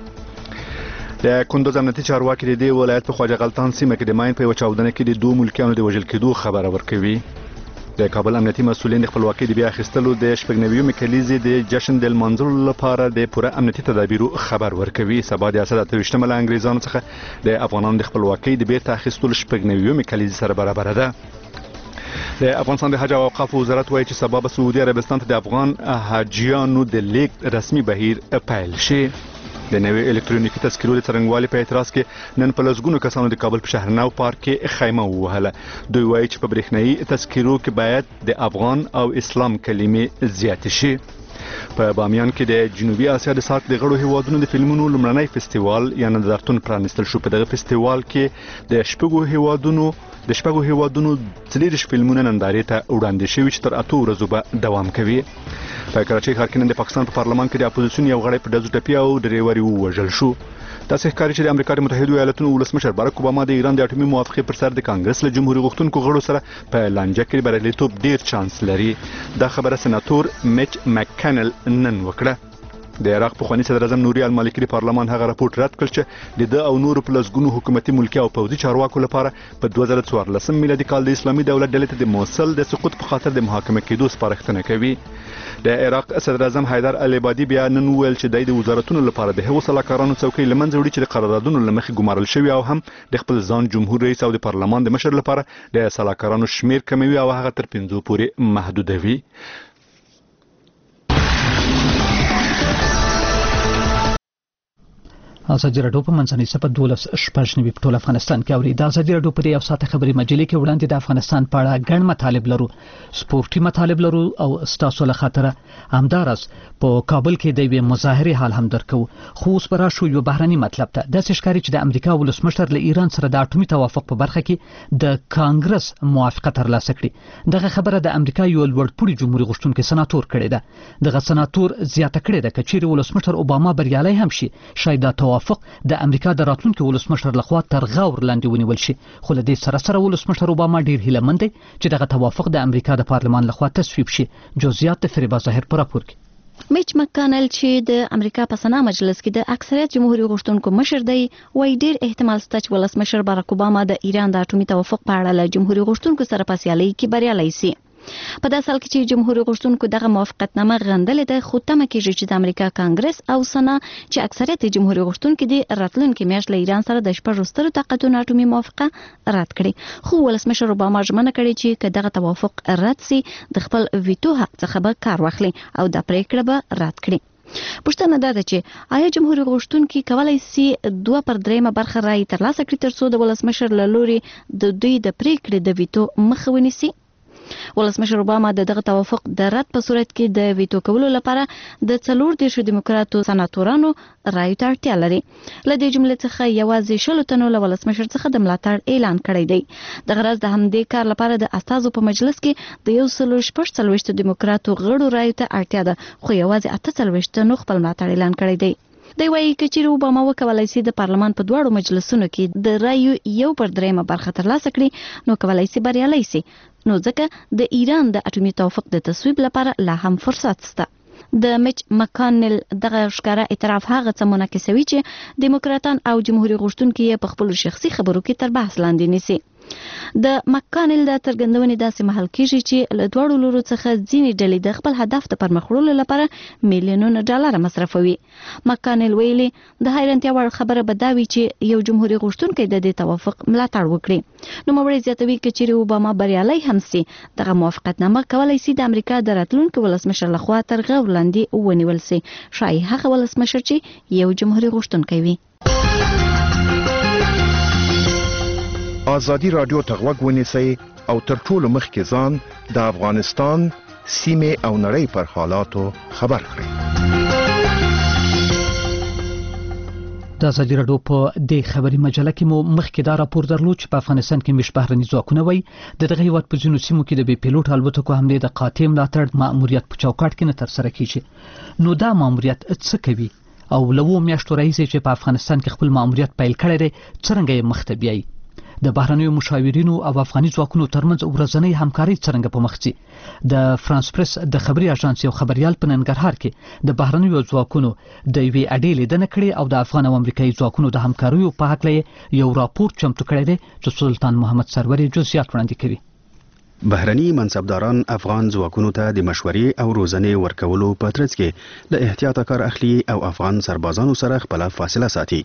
د کندوز امنیتي چارواکي د دې ولایت په خواجه غلطان سیمه کې د ماین په چاودنه کې د 2 ملکیانو د وژل کېدو خبره ورکوي. د کابل امنیتي مسؤلین د خپلواکۍ د بیا اخیستلو د شپږنیوي کلیزې د جشن د لمانځلو لپاره د پوره امنیتي تدابیرو خبر ورکوي. سبا د 28 له انګریزانو څخه د افغانانو د خپلواکۍ د بیرته اخیستلو شپږنیوي کلیزې سره برابر ده. د افغانستان د حج او اوقاف وزارت وایي چې سبا به سعودي عربستان ته د افغان حاجیانو د لیږد رسمي بهیر پیل شي. د نوې الکترونیکي تذکرو د څرنګوالي په اعتراض کې نن په لسګونو کسانو د کابل په شهرنو پارک کې خیمه ووهله. دوی وایي چې په برېښنایي تذکرو کې باید د افغان او اسلام کلمې زیاتې شي. په بامیان کې د جنوبي اسیا د سارک د غړو هیوادونو د فلمونو لومړنی فستیوال یا نندارتون پرانیستل شو. په دغه فستیوال کې د شپږو هیوادونو 30 فلمونه نندارې ته وړاندې شوي چې تر 8 ورځو به دوام کوي. په کراچۍ ښار کې نن د پاکستان په پارلمان کې د اپوزیسیون یو غړی په ډزو ټپي او ډریوري ووژل شو. داسې ښکاري چې د امریکا د متحدو ایالاتونو ولسمشر باراک اوباما د ایران د اټومي موافقې پر سر د کانګرس له جمهوریت غوښتونکو غړو سره په لانجه کې بریالیتوب ډیر چانس لري. دا خبره سناتور میچ مککنل نن وکړه. د عراق پخوانی صدر اعظم نوري المالکي د پارلمان هغه راپورټ رد کړ چې د ده او نورو په لسګونو حکومتي ملکي او پوځي چارواکو لپاره په 2014 میلادي کال د اسلامي دولت ډلې ته د موصل د سقوط په خاطر د محاکمه کېدو سپارښتنه کوي. د عراق صدر اعظم حیدر العبادي بیا نن وویل چې د وزارتونو لپاره د هغو سلاکارانو څوکۍ له منځه وړي چې د قراردادونو له مخې ګمارل شوي او هم د خپل ځان جمهور رئیس او د پارلمان د مشر لپاره د سلاکارانو شمیر کموي او هغه تر 5 پورې محدودوي. ازادي راډیو په منځنۍ سپه 12 په ټول افغانستان کې اوري. د ازادي راډیو په یو ساعت خبري مجلې کې وړاندې د افغانستان په اړه ګڼ مطالب لرو، سپورتي مطالب لرو او ستاسو له خاطره همدارس په کابل کې د یوې مظاهرې حال هم درکو. خو اوس به راشو یو بهرني مطلب ته. داسې ښکاري چې د امریکا ولسمشر له ایران سره د اټومي توافق په برخه کې د کانګرس موافقه ترلاسه کړي. دغه خبره د امریکا یو لوړپوړي جمهوریت غوښتونکي سناتور کړی ده. دغه سناتور زیاته کړې ده چې چیرې ولسمشر اوباما بریالی هم شي شاید دا توافق د امریکا د راتلونکي ولسمشر لخوا تر غور لاندې ونیول شي. خو له دې سره ولسمشر اوباما ډیر هیله مند دی چې دغه توافق د امریکا د پارلمان لخوا تصویب شي. جزئیات د فریبا ظاهر پر راپور کې. میچ مکانل چې د امریکا په سنا مجلس کې د اکثریت جمهوریت غوښتونکو مشر دی وایي ډیر احتمال شته چې ولسمشر باراک اوباما د ایران د اټومي توافق په اړه له جمهوریت غوښتونکو سره په سیالۍ کې بریالی شي. په داسې حال کې چې جمهوریت غوښتونکو دغه موافقتنامه غندلې ده خو تمه کېږي چې د امریکا کانګرس او سنا چې اکثریت جمهوریت غوښتونکو دي راتلونکي میاشت له ایران سره د شپږ سترو طاقتونو اټومي موافقه رد کړي. خو ولسمشر اوباما ژمنه کړې چې که دغه توافق رد سي د خپل ویټو حق څخه به کار واخلي او د پریکړه به رد کړي. پوښتنه دا ده چې آیا جمهوریت غوښتونکي کولای شي 2/3 برخه رائے ترلاسه کړي ترڅو د ولسمشر له لوري د دوی د پریکړې د ویټو مخه ونیسي؟ ولسمشر اوباما دغه توافق د رد په صورت کې د ویټو کولو لپاره د 40 دیموکراتو سناتورانو رائے ته اړتیا لري. له دې جملې څخه یوازې 10 تنو له ولسمشر څخه د ملاتړ اعلان کړی دی. د غرض د همدې کار لپاره د استازو په مجلس کې د 144 دیموکراتو غړو رائے ته اړتیا ده خو یوازې 48 تنو خپل ملاتړ اعلان کړی دی. دی وایي که چیرې اوباما وکولای شي د پارلمان په دواړو مجلسونو کې د رایو 1/3 برخه ترلاسه کړي نو کولای شي بریالی شي، نو ځکه د ایران د اټومي توافق د تصویب لپاره لا هم فرصت شته. د میچ مکانل دغه ښکارا اعتراف هغه څه منعکسوي چې دیموکراتان او جمهوریت غوښتونکي یې په خپل شخصي خبرو کې تر بحث لاندې نیسي. د مکانل د ترګندونې داسې محل کېږي چې له دوړو لورو څخه ځینې ډلې د خپل هدف ته پرمخ وړلو لپاره میلیونونه ډالر مصرفوي. مکانل ویلي د حیرانتیا وړ خبره به دا وي چې یو جمهوریت غوښتونکی د دې توافق ملاتړ وکړي. نوموړی زیاتوي که چیرې اوباما بریالی هم سي دغه موافقتنامه کولی سي د امریکا د راتلونکي ولسمشر لخوا تر غور لاندې ونیول سي. ښایي هغه ولسمشر چې یو جمهوریت غوښتونکی وي. ازادي رادیو ته غوږ ونیسئ او تر ټولو مخکې ځان د افغانستان سیمې او نړۍ پر حالاتو خبر کړئ. د ازادي رادیو په دې خبري مجله کې مو مخکې دا راپور درلود چې په افغانستان کې مش بهرني ځواکونه وي دغه هیواد په ځینو سیمو کې د بي پیلوټ الوتکو حمله د قاطع ملاتړ مأموریت په چوکاټ کې نه تر سره کیږي. نو دا مأموریت څه کوي او لوو میاشتو راځي چې په افغانستان کې خپل مأموریت پیل کړی دی څنګه یې مخ ته بیایي. د بهرنیو مشاورینو او افغاني ځواکونو ترمنځ ورځنی همکاري څنګه په مخ ځي. د فرانس پریس د خبري اژانس یو خبريال په ننګرهار کې د بهرنیو ځواکونو د یوې اډې لیدنه کړې او د افغان او امریکایي ځواکونو د همکاریو په هکله یو راپور چمتو کړی دی چې سلطان محمد سروري جزئیات وړاندې کوي. بهرني منصبداران افغان ځواکونو ته د مشورې او روزنې ورکولو په ترڅ کې له احتیاط کار اخلي او افغان سربازانو سره خپل فاصله ساتي.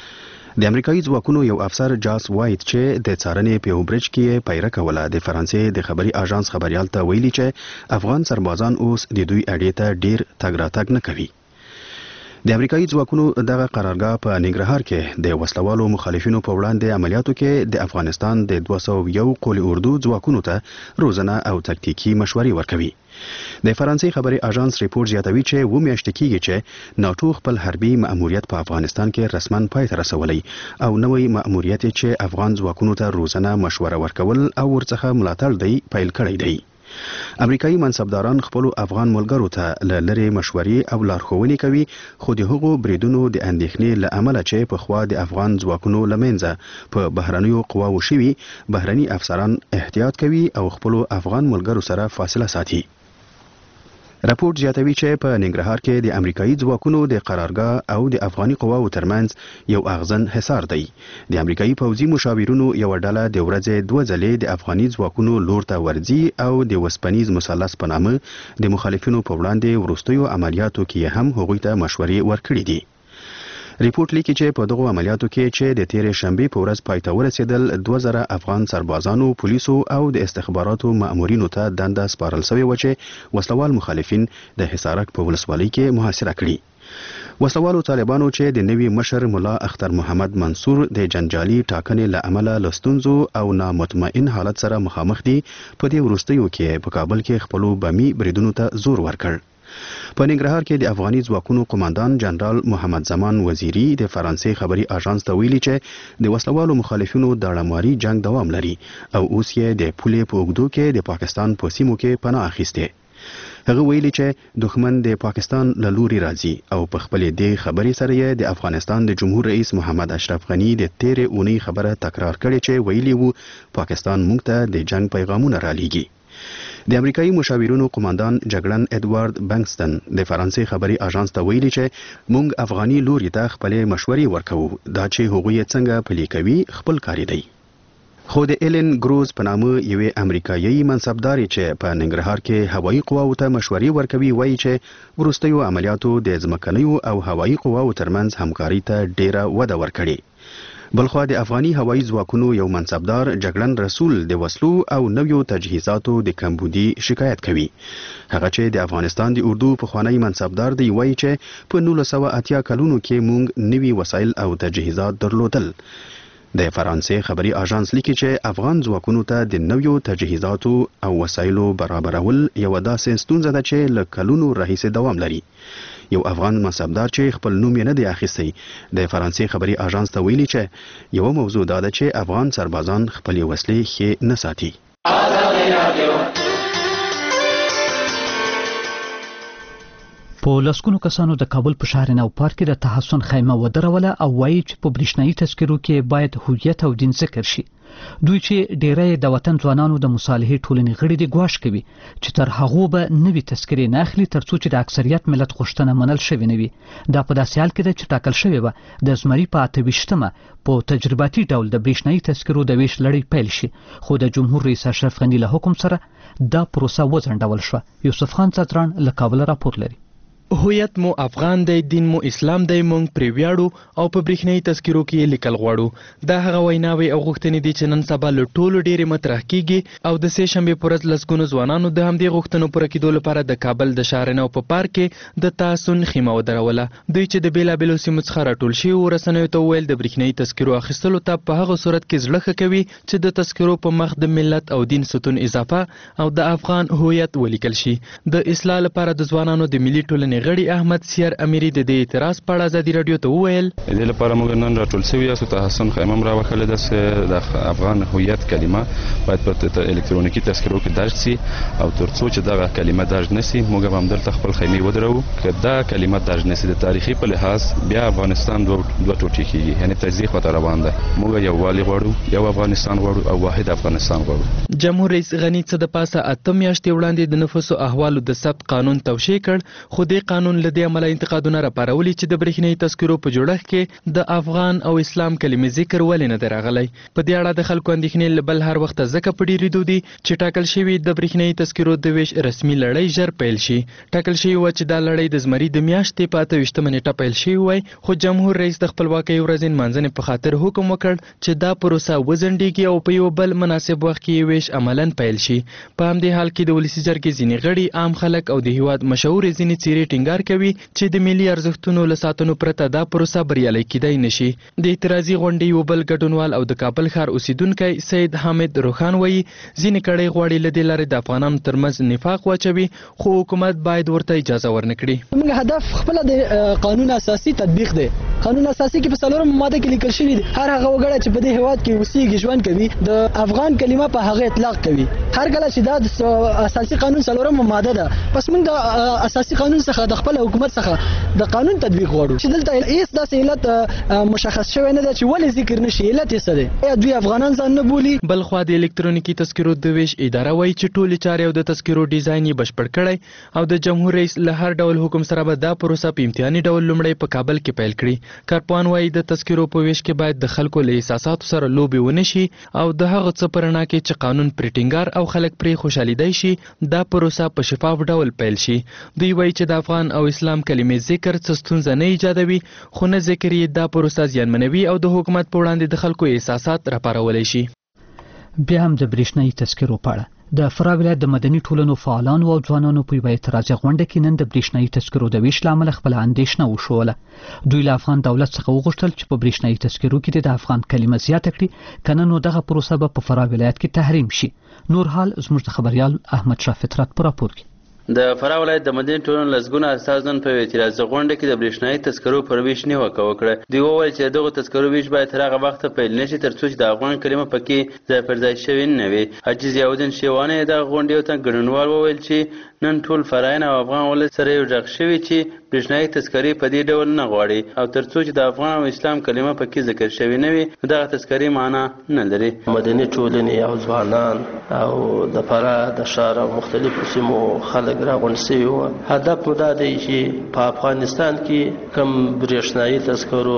د امریکایي ځواکونو یو افسر جاس وایټ چې د څارنې په یو برج کې پیره کوله د فرانسې د خبري اژانس خبريال ته ویلي چې افغان سربازان اوس د دوی اډې ته ډیر تګ راتګ نه کوي. د امریکایي ځواکونو دغه قرارګاه په ننګرهار کې د وسلوالو مخالفینو په وړاندې عملیاتو کې د افغانستان د 201 قول اردو ځواکونو ته روزنه او تکتیکی مشورې ورکوي. د فرانسې خبري اژانس ریپورت زیاتوي چې و میاشتې کېږي چې ناتو خپل حربي مأموریت په افغانستان کې رسماً پای ته رسولی او نوې مأموریت چې افغان ځواکونو ته روزنه مشوره ورکول او ورڅخه ملاتړ دی پیل کړی دی. امریکایي منصبداران خپل افغان ملګرو ته لری مشورې او لارښوونې کوي خو د هغو بریدونو د اندېښنې له امله چې په خوا د افغان ځواکونو لمنځه په بهرنیو قواو شوي بهرني افسران احتیاط کوي او خپل افغان ملګرو سره فاصله ساتي. راپور زیاتوي چې په ننګرهار کې د امریکایي ځواکونو د قرارګاه او د افغاني قواو ترمنځ یو اغزن حصار دی. د امریکایي پوځي مشاورینو یو ډله د ورځې 2 ځلې د افغاني ځواکونو لور ته ورځي او د وسپنیز مثلث په نامه د مخالفینو په وړاندې وروستیو عملیاتو کې هم هغوی ته مشورې ورکړي دي. ریپورت لیکي چې په دغه عملیاتو کې چې د تیرې شنبې په ورځ پای ته ورسېدل 2000 افغان سربازانو پولیسو او د استخباراتو مامورینو ته دنده سپارل شوې و چې وسلوال مخالفین د حصارک په ولسوالۍ کې محاصره کړي. وسلوالو طالبانو چې د نوي مشر مولا اختر محمد منصور د جنجالي ټاکنې له امله له ستونزو او نامطمئن حالت سره مخامخ دي په دې وروستیو کې په کابل کې خپلو بمي بریدونو ته زور ورکړ. په ننګرهار کې د افغاني ځواکونو قوماندان جنرال محمد زمان وزیری د فرانسې خبري اژانس ته ویلي چې د وسلوالو مخالفینو داړماري جنگ دوام لري او اوس یې د پولې په اوږدو کې د پاکستان په سیمو کې پناه اخیسته. هغه ویلي چې دښمن د پاکستان له لوري راځي او په خپلې دې خبرې سره یې د افغانستان د جمهور رئیس محمد اشرف غنی د تیرې اونۍ خبره تکرار کړې چې ویلي وو پاکستان موږ ته د جنگ پیغامونه رالیږي. د امریکایي مشاورینو قوماندان جګړن اډوارد بنکستن د فرانسې خبري اژانس ته ویلي چې موږ افغاني لوري ته خپل مشورې ورکوو دا چې هغوی څنګه پلي کوي خپل کاری دی. خو د ایلن ګروز په نامه یوې امریکایي منصبداري چې په ننګرهار کې هوایي قواو ته مشورې ورکوي وایي چې وروستیو عملیاتو د ځمکنیو او هوایي قواو ترمنځ همکاري ته ډیره وده ورکړي. بلخوا د افغاني هوایي ځواکونو یو منصبدار جګړن رسول د وسلو او نویو تجهیزاتو د کمبودي شکایت کوي. هغه چې د افغانستان د اردو پخوانی منصبدار دی وایي چې په 1980 کلونو کې موږ نوي وسایل او تجهیزات درلودل. د فرانسې خبري اژانس لیکي چې افغان ځواکونو ته د نویو تجهیزاتو او وسایلو برابرول یو داسې ستونزه ده چې له کلونو راهیسې دوام لري. یو افغان منصبدار چې خپل نوم یې نه دی اخیستی د فرانسې خبري اژانس ته ویلي چې یو موضوع دا ده چې افغان سربازان خپل وسلې ښې نه ساتي. په لسګونو کسانو د کابل په شهر نوپار کې د تحسن خیمه ودروله او وایي چې په برېښنايي تذکرو کې باید هویت او دین ذکر شي. دوی چې ډیری د وطن ځوانانو د مصالحې ټولنې غړي دي ګواښ کوي چې تر هغه به نوې تذکرې نه اخلي ترڅو چې د اکثریت ملت غوښتنه منل شوې نه وي. دا په داسې حال کې ده چې ټاکل شوې وه د زمري په 28مه په تجرباتي ډول د برېښنايي تذکرو د ویش لړۍ پیل شي، خو د جمهور رئیس اشرف غني له حکم سره دا پروسه وځنډول شوه. یوسف خان څتران له کابل راپور لري. هویت مو افغان دی، دین مو اسلام دی، مونږ پرې ویاړو او په برېښنايي تذکرو کې لیکل غواړو. دا هغه ویناوي او غوښتنې دي چې نن سبا له ټولو ډېرې مطرح کیږي او د سې شنبې پر ورځ لسګونو ځوانانو د همدې غوښتنو پوره کېدو لپاره د کابل د شهرنو په پارک کې د تحسن خیمه ودروله. دوی چې د بیلابیلو سیمو څخه راټول شوي رسنیو ته وویل د برېښنايي تذکرو اخیستلو ته په هغه صورت کې زړه ښه کوي چې د تذکرو په مخ د ملت او دین ستون اضافه او د افغان هویت ولیکل شي. د اصلاح لپاره د ځوانانو د ملي ټولنې غړي احمد سیار امیری د دې اعتراض په اړه ازادي رادیو ته وویل دې لپاره موږ نن راټول شوي یو تحسن خیمه راوخلې د افغان هویت کلمه باید په الکترونیکي تذکرو کې درج شي او ترڅو چې دغه کلمه درج نشي موږ هم دلته خپل خیمه ودرو که دا کلمه درج نشي د تاریخي په لحاظ بیا افغانستان دوه ټوټې کیږي، یعنی تجزیه خطر روان ده. موږ یو والی غواړو، یو افغانستان غواړو او واحد افغانستان غواړو. جمهور رئیس غني څه د پاسه 8 میاشتې وړاندې د نفوسو احوالو د ثبت قانون توشیح کړ، خو دې قانون له دې عمله انتقادونه راپارولي چې د برېښنايي تذکرو په جوړښت کې د افغان او اسلام کلمې ذکر ولې نه دی راغلی. په دې اړه د خلکو اندېښنې له بل هر وخته ځکه په ډېرېدو دي چې ټاکل شوي د برېښنايي تذکرو د ویش رسمي لړۍ ژر پیل شي. ټاکل شوي وه چې دا لړۍ د زمري د میاشتې په 28مه نیټه پیل شوې وای، خو جمهور رئیس د خپلواکۍ ورځې نمانځنې په خاطر حکم وکړ چې دا پروسه وځنډېږي او په یو بل مناسب وخت کې ویش عملاً پیل شي. په همدې حال کې د ولسي جرګې ځینې غړي، عام خلک او د هیواد مشهورې ځینې څېرې ټینګار کوي چې د ملي ارزښتونو له ساتنو پرته دا پروسه بریالۍ کیدای نشي. د اعتراضي غونډې یو بل ګډونوال او د کابل ښار اوسیدونکی سید حامد روخان وایي ځینې کړۍ غواړي له دې لارې د افغانانو ترمنځ نفاق واچوي، خو حکومت باید ورته اجازه ورنکړي. موږ هدف خپل د قانون اساسي تطبیق دی. قانون اساسي کې په 4 ماده کې لیکل شوی دی هر هغه وګړی چې په دې هیواد کې اوسېږي ژوند کوي د افغان کلمه په هغه اطلاق کوي. هر کله چې دا د اساسي قانون 4 ماده ده، پس موږ د اساسي قانون څخه د خپل حکومت څخه د قانون تطبیق غواړو چې دلته هیڅ داسې علت مشخص شوی نه ده چې ولې ذکر نشي. علت یې څه دی؟ یا دوی افغانان ځان نه بولي؟ بل خوا د الکترونیکي تذکرو د ویش اداره وایي چې ټولې چارې او د تذکرو ډیزاین یې بشپړ کړی او د جمهور رئیس له هر ډول حکم سره به دا پروسه په امتحاني ډول لومړی په کابل کې پیل کړي. کارپوهان وایي د تذکرو په ویش کې باید د خلکو له احساساتو سره لوبې ونه شي او د هغه څه په رڼا کې چې قانون پرې ټینګار او خلک پرې خوشحالیدای شي دا پروسه په شفاف ډول پیل شي. دوی وایي چې د افغان او اسلام کلمې ذکر څه ستونزه نه ایجادوي، خو نه ذکر یې دا پروسه زیانمنوي او د حکومت په وړاندې د خلکو احساسات راپارولی شي. بیا هم د برېښنايي تذکرو په اړه د فراه ولایت د مدني ټولنو فعالانو او ځوانانو په یوه اعتراضي غونډه کې نن د برېښنايي تذکرو د ویش له امله خپله اندېښنه وښوله. دوی له افغان دولت څخه وغوښتل چې په برېښنايي تذکرو کې د افغان کلمه زیاته کړي، که نه نو دغه پروسه به په فراه ولایت کې تحریم شي. نور حال زموږ د خبریال احمد شاه فطرت په راپور کې. د فراه ولایت د مدني ټولنو لسګونه استازو نن په اعتراضي غونډه کې د برېښنايي تذکرو پر ویش نیوکه وکړه. دوی وویل چې دغه تذکرو ویش باید تر هغه وخته پیل نشي ترڅو چې د افغان کلمه پکې ځای پر ځای شوې نه وي. حاجي ضیاءالدین شیوانی دغه غونډې ته ګډونوال وویل چې نن ټول فرایان او افغان ولس سره یو ځای شوي چې برېښنايي تذکرې په دې ډول نه غواړي او ترڅو چې د افغان او اسلام کلمه پکې ذکر شوې نه وي دغه تذکرې معنا نه لري. مدني ټولنې او ځوانان او د فراه د ښار او مختلفو سیمو خلک راغونډ شوي وو. هدف مو دا دی چې په افغانستان کې کوم برېښنايي تذکرو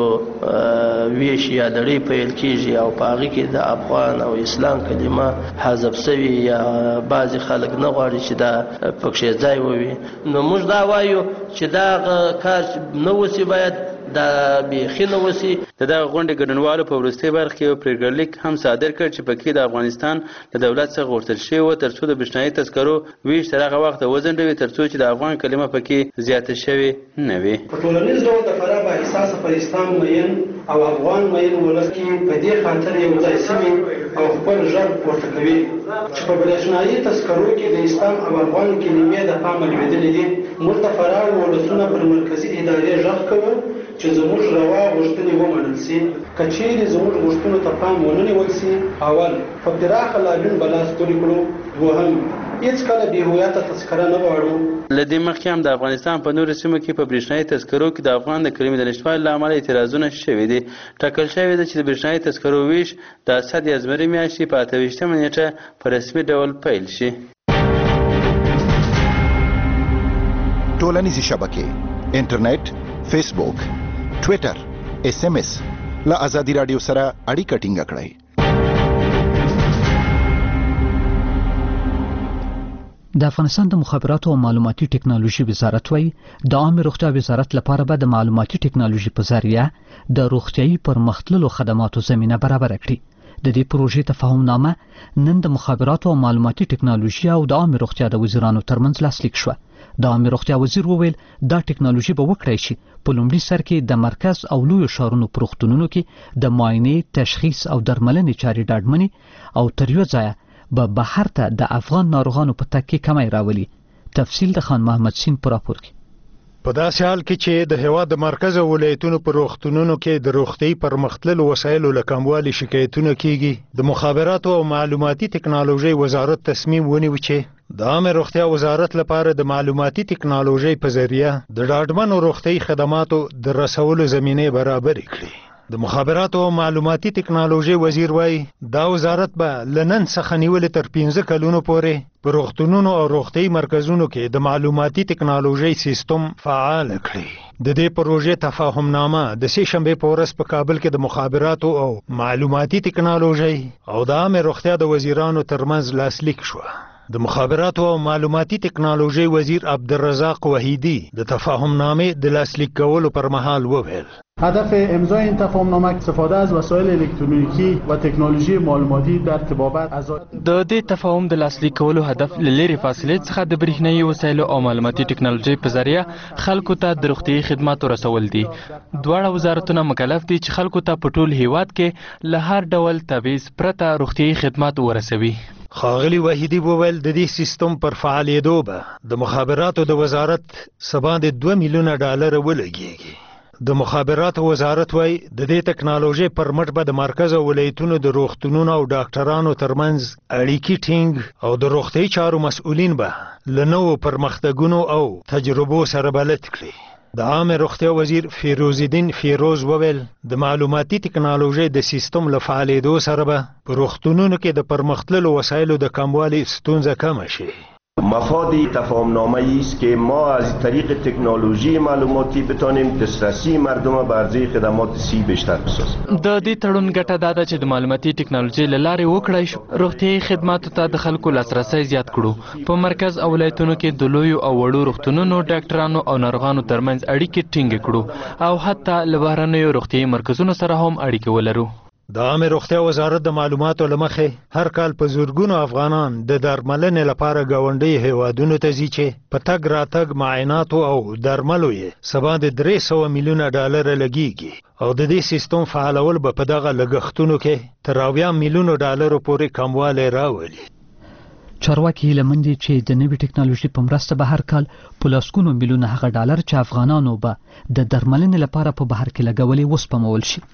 ویش یا لړۍ پیل کیږي او په هغې کې د افغان او اسلام کلمه حذف شوي یا بعضې خلک نه غواړي چې دا پکې ځای ووي، نو موږ دا وایو چې دا کار نه وسي، باید دا بیخي نه وسي. د دغه غونډې ګډونوالو په وروستۍ برخه کې یو پریکړلیک هم صادر کړ چې پکې د افغانستان له دولت څخه غوښتل شوي وه ترڅو د برېښنايي تذکرو ویش تر هغه وخته وځنډوي ترڅو چې د افغان کلمه پکې زیاته شوې نه وي. په ټولنیز ډول د فراه با احساسه پر اسلام مین او افغان مین ولس کې په دې خاطر یو ځای سوي او خپل غږ پورته کوي چې په برېښنايي تذکرو کې د اسلام او افغان کلمې د پامه لوېدلې دي. موږ د فراه ولسونه پر مرکزي ادارې غږ کوو چې زموږ روا غوښتنې ومنل سي. که چیرې زموږ غوښتنو ته پام ونه نیول سي، اول په پراخه لابین به لاس پورې کړو، دوهم هیڅ کله بې هویته تذکره نه غواړو. له دې مخکې هم د افغانستان په نورو سیمو کې په برېښنایي تذکرو کې د افغان د کلمې د نشتوالي له امله اعتراضونه شوي دي. ټاکل شوې ده چې د برېښنایي تذکرو ویش د اسد یا زمري میاشتې په 28 نیټه په رسمي ډول پیل شي. ټولنیزې شبکې، انټرنیټ، فیسبوک، ټویټر، SMS له آزادي رادیو سره اړیکه ټینګه کړئ. د افغانستان د مخابراتو او معلوماتي ټکنالوژي وزارت وايي د عامه روغتیا وزارت لپاره به د معلوماتي ټکنالوژي په ذریعه د روغتيایي پرمختللو خدماتو زمينه برابر کړي. د دې پروژې تفاهم نامه نن د مخابراتو او معلوماتي ټکنالوژي او د عامه روغتیا د وزیرانو ترمنځ لاسلیک شو. د عامه روغتیا وزیر وویل دا ټکنالوژي به وکړای شي په لومړي سر کې د مرکز او لویو ښارونو په روغتونونو کې د معاینې، تشخیص او درملنې چارې ډاډمنې او تر یو ځایه به بهر ته د افغان ناروغانو په تګ کې کمی راولي. تفصیل د خان محمد سین په راپور کې. په داسې حال کې چې د هېواد د مرکز او ولایتونو په روغتونونو کې د روغتي پرمختللو وسایلو له کموالي شکایتونه کیږي، د مخابراتو او معلوماتي ټکنالوژي وزارت تصمیم ونیو چې د عامه روغتیا وزارت لپاره د معلوماتي ټکنالوژي په ذریعه د ډاډمنو روغتي خدماتو د رسولو زمینه برابر کړي. د مخابراتو او معلوماتي ټکنالوژي وزیر وایي دا وزارت به لنن څخه نیولې تر 15 کلونو پورې په روغتونونو او روغتي مرکزونو کې د معلوماتي ټکنالوژي سیستم فعال کړي. د دې پروژې تفاهم نامه د سې شنبې په ورځ په کابل کې د مخابراتو او معلوماتي ټکنالوژي او د عامه روغتیا د وزیرانو ترمنځ لاسلیک شو. د مخابراتو او معلوماتي ټکنالوژي وزیر عبدالرزاق وحیدی د تفاهم نامې د لاسلیک کولو پر مهال وویل هدف امضای این تفاهمنامه استفاده از وسایل الکترونیکی و تکنولوژی معلوماتی در طبابت از د دې تفاهم د لاسلیک کولو هدف لری فاصله څخه د برېښنايي وسایلو او معلوماتي ټکنالوژي په ذریعه خلکو ته د روغتي خدماتو رسول دي. دواړه وزارتونه مکلف دي چې خلکو ته په ټول هیواد کې له هر ډول تبعیض پرته روغتي خدمات ورسوي. خاغلی وحیدی وویل د دې سیستم پر فعالیدو به د مخابراتو د وزارت سبا د 2 میلیونه ډالر ولګيږي. د مخابراتو وزارت وای د دې ټکنالوژي پر مټ به د مرکز او ولایتونو د روغتونونو او ډاکټرانو ترمنځ اړیکې ټینګ او د روغتي چارو مسؤلین به لنو پرمختګونو او تجربو سره بلد کړي. د عامه روغتیا وزیر فیروزالدین فیروز وویل د معلوماتي ټکنالوژي د سیستم له فعالیدو سره به په روغتونونو کې د پرمختللو وسایلو د کموالي ستونزه کم شي. مفاد تفاهمنامه است که ما از طریق تکنولوژی معلوماتی بتانیم دسترسی مردم به عرضه خدمات سی بیشتر بسازیم. د دې تړون ګټه دا ده چې د معلوماتي ټکنالوژي له لارې وکړای شو روغتيایي خدماتو ته د خلکو لاسرسی زیات کړو. په مرکز او ولایتونو کې د لویو او وړو روغتونونو، ډاکټرانو او ناروغانو ترمنځ اړیکې ټینګ کړو او حتی له بهرنیو روغتيایي مرکزونو سره هم اړیکې ولرو. د عامه روغتیا وزارت د معلوماتو لمخې هر کال په زورګونو افغانان د درملنې لپاره ګاونډي هیوادونو ته ځي چې په تګ راتګ معایناتو او درملو یې سبا د 300 میلیونه ډالر لګیږي او د دې سیستم فعالول به په دغه لګښتونو کې تر 90 میلیونه ډالر پورې کموالی راولي. چارواکي هیله مند دي چې د نوې ټکنالوژي په مرسته به هر کال په لسګونو میلیونه هغه ډالر چې افغانانو به د درملنې لپاره په بهر کې لګولې وسپمول شي.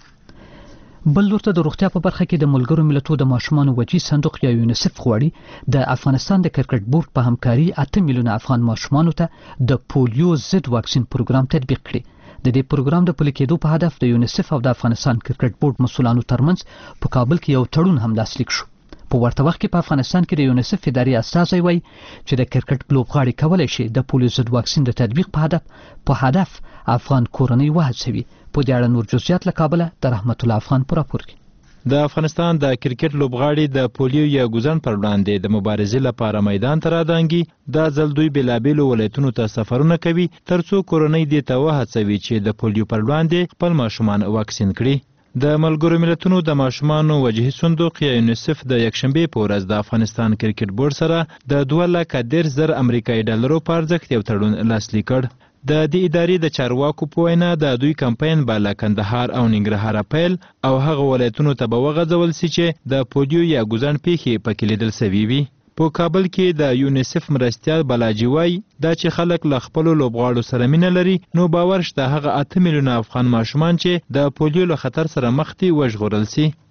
بل ورته د روغتیا په برخه کې د ملګرو ملتونو د ماشومانو وجې صندوق یا یونیسف غواړي د افغانستان د کرکټ بورډ په همکاري 8 میلیونه افغان ماشومانو ته د پولیو ضد واکسین پروګرام تطبیق کړي. د دې پروګرام د پلي کېدو په هدف د یونیسف او د افغانستان کرکټ بورډ مسولانو ترمنځ په کابل کې یو تړون هم لاسلیک شو. په ورته وخت کې په افغانستان کې د یونیسف اداري استازی وایي چې د کرکټ لوبغاړي کولای شي د پولیو ضد واکسین د تطبیق په هدف افغان کورنۍ وهڅوي. په دې اړه نور جزئیات له کابل د رحمت الله افغان په راپور کې. د افغانستان د کرکټ لوبغاړي د پولیو یا ګوزن پر وړاندې د مبارزې لپاره میدان ته رادانګي. دا ځل دوی بېلابېلو ولایتونو ته سفرونه کوي ترڅو کورنۍ دې ته وهڅوي چې د پولیو پر وړاندې خپل ماشومان واکسین کړي. د ملګرو ملتونو د ماشومانو وجهي صندوق یا یونیسف د یکشنبې په ورځ د افغانستان کرکټ بورډ سره د 2,10,000 امریکایي ډالرو په ارزښت یو تړون لاسلیک کړ. د دې ادارې د چارواکو په وینا د دوی کمپاین به له کندهار او ننګرهار پیل او هغه ولایتونو ته به وغځول سي چې د پولیو یا ګوزن پیښې پکې لیدل سوي وي. په کابل کې د یونیسف مرستیال بلاجي وایي دا چې خلک له خپلو لوبغاړو سره مینه لري نو باور شته هغه 8 میلیونه افغان ماشومان چې د پولیو له خطر سره مخ دي وژغورل سي.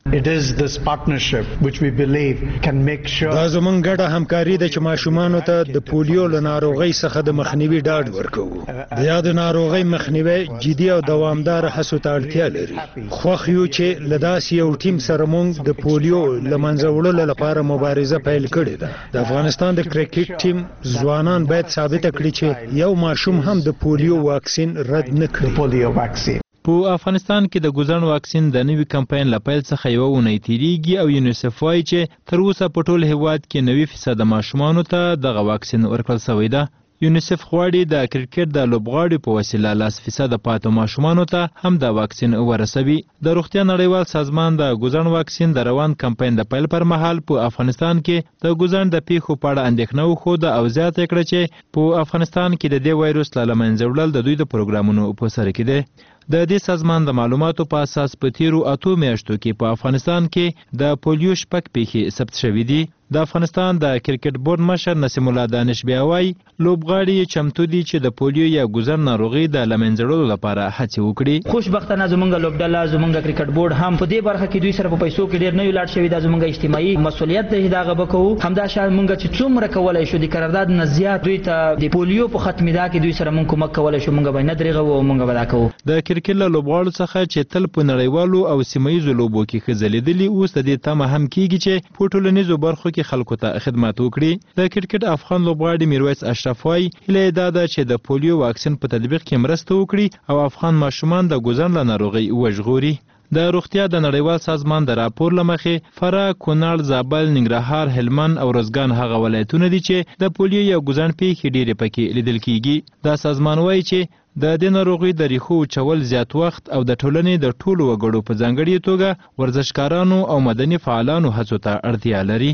It is this partnership which we believe can make sure دا زمونږ ګډه همکاري ده چې ماشومانو ته د پولیو له ناروغۍ څخه د مخنیوي ډاډ ورکوو. د یاد ناروغۍ مخنیوي جدي او دوامدار هڅو ته اړتیا لري. خوښ یو چې له داسې یو ټیم سره موږ د پولیو له منځه وړلو لپاره مبارزه پیل کړې ده. د افغانستان د کرکټ ټیم ځوانان باید ثابته کړي چې یو ماشوم هم د پولیو واکسین رد نه کړي. په افغانستان کې د ګوزن واکسین د نوي کمپاین له پیل څخه یوه اونۍ تیریږي او یونیسف وایي چې تر اوسه په ټول هیواد کې 90% ماشومانو ته دغه واکسین ورکړل شوی ده. یونیسف غواړي د کرکټ د لوبغاړو په وسیله 10% پاتې ماشومانو ته هم د واکسین ورسوي. د روغتیا نړیوال سازمان د ګوزن واکسین د روان کمپاین د پیل پر مهال په افغانستان کې د ګوزن د پیښو په اړه اندېښنه وښوده او زیاته کړه چې په افغانستان کې د دې وایروس له منځه وړل د دوی د پروګرامونو په سر کې دی. د دې سازمان د معلوماتو په اساس په تیرو 8 میاشتو کې په افغانستان کې د پولیو 6 پیښې ثبت شوې دي. د افغانستان د کرکټ بورډ مشر نسیم الله دانش بیا وایي لوبغاړي چمتو دي چې د پولیو یا ګوزن ناروغي د له منځه وړلو لپاره هڅې وکړي. خوشبختانه زمونږ لوبډله زمونږ کرکټ بورډ هم په دې برخه کې دوی سره په پیسو کې ډېر نه ولاړ شوی. دا زمونږ اجتماعي مسؤلیت دی دا غو کوو. همدا شان مونږ چې څومره کولای شو د قرارداد نه زیات دوی ته د پولیو په ختمېدا کې دوی سره مونږ کومک کولای شو. مونږ به نه درېغو او مونږ به دا کوو. د کرکټ له لوبغاړو څخه چې تل په نړیوالو او سیمه‌ییزو لوبو کې ښځلېدلي اوس د دې تمه هم کیږي چې په ټولنیزو برخو کې خلکو ته خدمات وکړي. د کرکټ افغان لوبغاړي میرویس اشرف وایي هیله دا ده چې د پولیو واکسین په تطبیق کې مرسته وکړي او افغان ماشومان د ګوزن له ناروغۍ وژغوري. د روغتیا د نړیوال سازمان د راپور له مخې فراه، کونړ، زابل، ننګرهار، هلمند او روزګان هغه ولایتونه دي چې د پولیو یا ګوزن پیښې ډېرې پکې لیدل کیږي. دا سازمان وایي چې د دې ناروغۍ د ریښو وچول زیات وخت او د ټولنې د ټولو وګړو په ځانګړې توګه ورزشکارانو او مدني فعالانو هڅو ته اړتیا لري.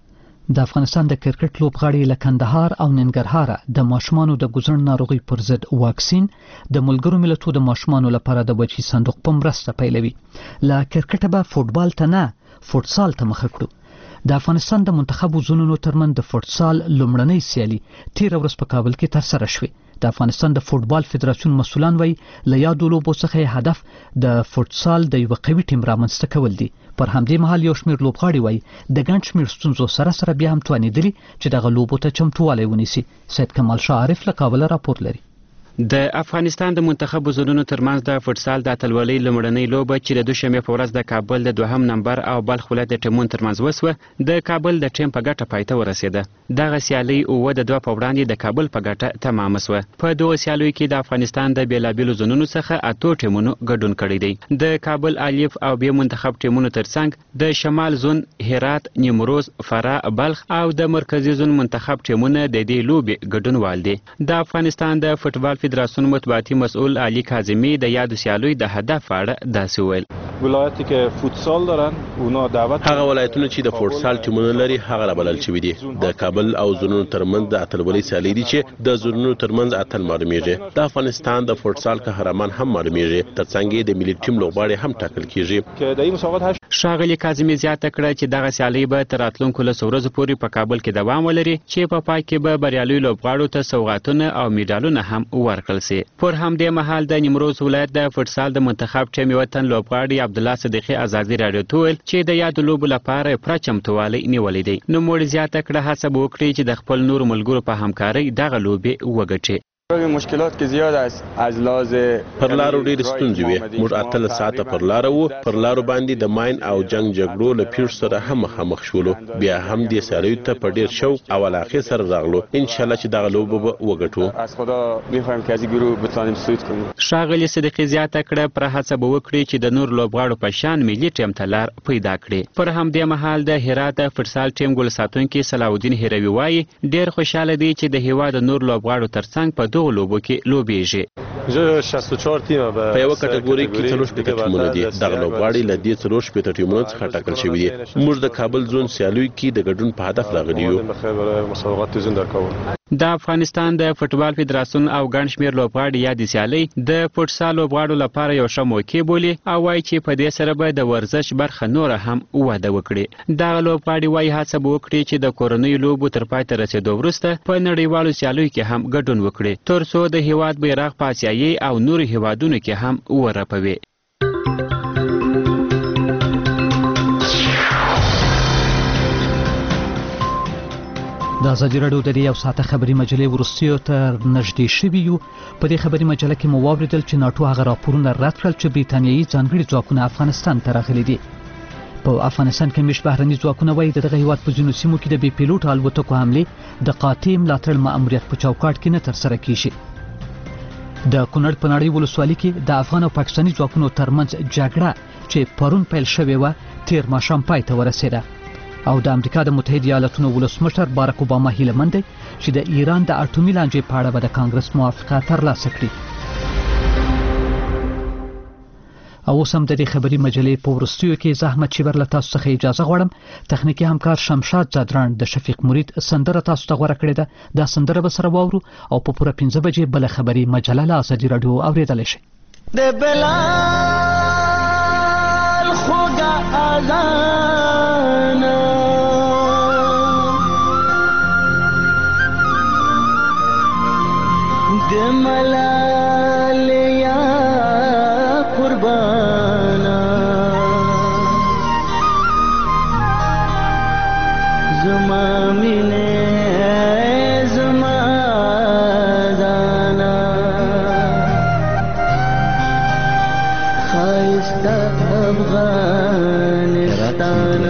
د افغانستان د کرکټ لوبغاړي له کندهار او ننګرهار د ماشومانو د ګوزن ناروغي پر ضد واکسین د ملګرو ملتونو د ماشومانو لپاره د وجهي صندوق په مرسته پیلوي. له کرکټ به فوټبال ته نه فوټسال ته مخه کړو. د افغانستان د منتخبو زونونو ترمن د فوټسال لومړنۍ سیالي 13 ورځ په کابل کې ترسره شوه. د افغانستان د فوټبال فدراسیون مسؤلان وایي له یادو لوبو څخه هدف د فوټسال د یو قوي ټیم رامنځته کول دي. پر همدې مهال یو شمېر لوبغاړي وایي د ګڼ شمېر ستونزو سره بیا هم توانېدلي چې دغه لوبو ته چمتووالی ونیسي. سید کمال شاه عارف له کابله راپور لري. د افغانستان د منتخبو زونونو ترمنځ د فوټسال د اتلولۍ لومړنۍ لوبه چې د دوشنبه په ورځ د کابل د 2 نمبر او بلخ ولایت د ټیمونو ترمنځ وسوه د کابل د ټیم په ګټه پای ته ورسېده. دغه سیالي 2 په وړاندې د کابل په ګټه تمام شوه. په دوه سیالیو کې د افغانستان د بیلابیلو زونونو څخه 8 ټیمونو ګډون کړی دی. د کابل الف او بی منتخب ټیمونو ترڅنګ د شمال زون هرات، نیمروز، فراه، بلخ او د مرکزی زون منتخب ټیمونه د دې لوبې ګډونوال دي. د افغانستان د فوټبال فدراسیون مطبوعاتي مسئول علی کاظمی د یادو سیالیو د هدف اړه داسې ویل. ولایتی که فوتسال دارن اونا دعوت هغه ولایتونه چې د فوټسال ټیمونه لري هغه رابلل شوي دي. د کابل او زونونو ترمنځ د اتلولۍ سیالي دي چې د زونونو ترمنځ اتل معلومیږي. د افغانستان د فوټسال قهرمان هم معلومیږي. ترڅنګ د ملي ټیم لوبغاړي هم ټاکل کیږي. که د این مسابقات ښاغلي کاظمي زیاته کړه چې دغه سیالۍ به تر راتلونکو 10 ورځو پورې په کابل کې دوام ولري چې په پای کې به بریالیو لوبغاړو ته سوغاتونه او میډالونه هم ورکړل شي. پر همدې مهال د نیمروز ولایت د فوټسال د منتخب ټیم یو تن لوبغاړي عبدالله صدیقي ازادي رادیو ته ویل چې د یادو لوبو لپاره پوره چمتووالی نیولی دی. نوموړي زیاته کړه هڅه به وکړي چې د خپل نورو ملګرو په همکارۍ دغه لوبې وګټي. مشکلات که زیاد است از لحاظ پر لارو ډېر ستونزې وې. موږ 18 ساعته پر لاره وو. پر لارو باندې د ماین او جنگ جګړو له پیښو سره هم مخامخ شولو. بیا هم دې سیالیو ته په ډېر شوق او علاقې سره راغلو. ان شاء الله چې دغه لوبه به وګټو. از خدا می‌خوایم که از این گروه بتوانیم صعود کنیم. ښاغلي صدیقي زیاته کړه پر هڅه به وکړي چې د نور لوبغاړو په شان ملي ټیم ته لار پیدا کړي. پر همدې مهال د هرات فوټسال ټیم ګل ساتونکي صلاح الدین هروي وایي ډېر خوشاله دي چې د هیواد نور لوبغاړو ترڅنګ په دغه لوبو کې لوبېږي. په یوه کټګوري کې 40 ټیمونه دي. دغه لوبغاړي له دې 40 ټیمونو څخه ټاکل شوي دي. موږ د کابل زون سیالیو کې د ګډون په هدف راغلي یو. د افغانستان د فوټبال فدراسیون او ګڼ شمېر لوبغاړي یادې سیالۍ د فوټسال لوبغاړو لپاره یو ښه موقع بولي او وایي چې په دې سره به د ورزش برخه نوره هم وده وکړي. دغه لوبغاړي وایي هڅه به وکړي چې د کورنیو لوبو تر پای ته رسېدو وروسته په نړیوالو سیالیو کې هم ګډون وکړي تر څو د هیواد بیرغ په آسیایي او نورو هیوادونو کې هم ورپوي. د ازادي راډیو د یو ساعته خبري مجلې ورستیو تر نږدې شوي یو. په دې خبري مجله کې مو واوریدل چې ناټو هغه راپورونه رد کړل چې بریتانیایي ځانګړي ځواکونه افغانستان ته راغلي دي. په افغانستان کې مش بهرني ځواکونه وایي د دغه هیواد په ځینو سیمو کې د بې پیلوټ الوتکو حملې د قاطع ملاتړ ماموریت په چوکاټ کې نه ترسره کیږي. د کونړ په نړۍ ولسوالۍ کې د افغان او پاکستاني ځواکونو ترمنځ جګړه چې پرون پیل شوې وه تیر ماښام پای ته ورسېده او د امریکا د متحده ایالاتونو ولسمشر باراک اوباما هیله مند دی چې د ایران د اټومي لانجې په اړه به د کانګرس موافقه ترلاسه کړي. او اوس هم د دې خبري مجلې په وروستیو کې زحمت شیبر له تاسو څخه اجازه غواړم. تخنیکي همکار شمشاد زادران د شفیق مرید سندره تاسو ته غوړه کړې ده. دا سندره به سره واورو او په پوره 15 بجې بل خبري مجله له ازادي راډیو اوریدلای شئ. د بلال خوږه اذان د ملال یا قربانا زما مینه زما دانا خایسته افغانستانا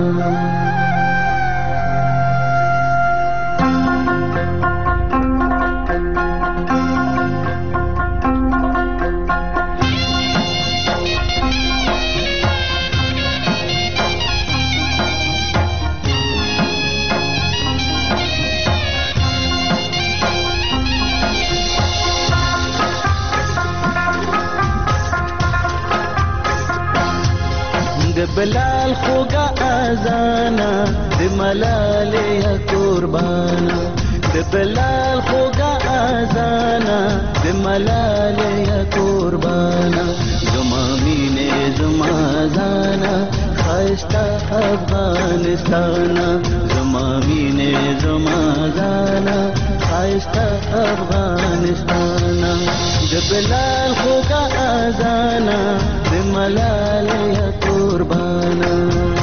بلال خوږه اذانا د ملال یا قربانا د بلال خوږه اذانا د ملال یا قربانا زما مینه زما زانا خایسته افغانستانا زما مینه زما زانا خایسته افغانستانا د بلال خوږه اذانا د ملال یا قربانا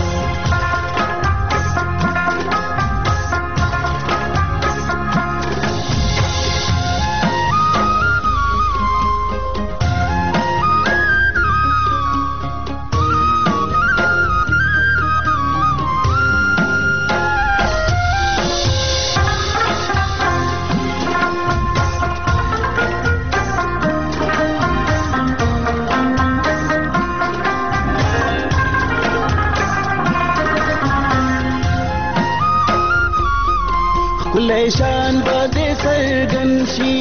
شان بده سرګن شي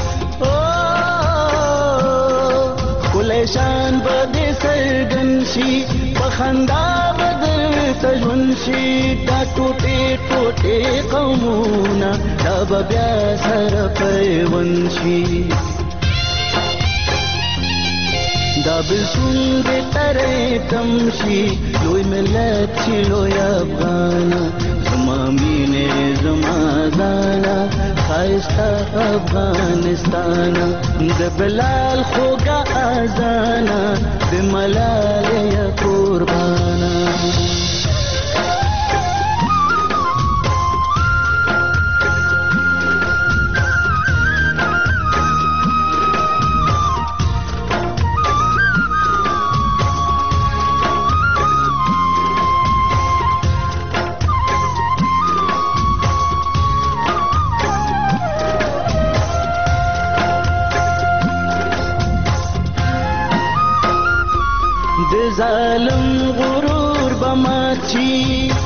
کله شان بده سرګن شي بخندا بدر تجون شي دا ټوټه ټوټه قومونه دا بیا سره پیون شي دا بسون به ترې تمشي لوی ملت چې لوی افغان زما مینه زما زانا خایسته افغانستان د بلال خوږه اذانا د ملال یا قربانا ظالم غرور بماچی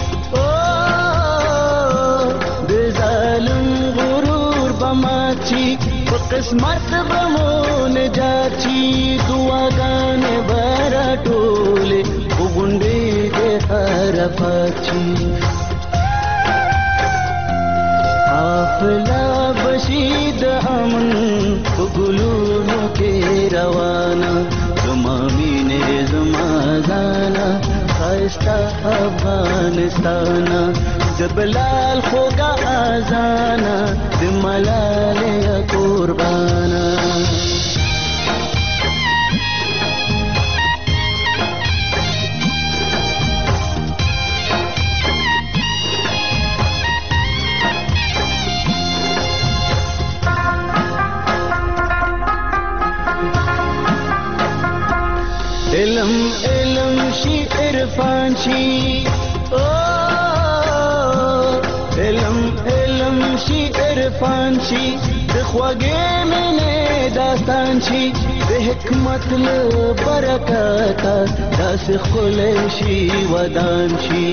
د ظالم غرور بماچی په قسمت بمون جاچی دعاګانې برا ټوله وګونډې د حرفاچی حافلا بشید امن ګلونو کې روانه زما مینه زما زانا خایسته افغانستانا د بلال خوږه اذانا د ملال یا قربانا علم شي عرفان شي علم شي عرفان شي د خوږې مینې داستان شي د حکمت له برکته داسې ښکلی شي ودان شي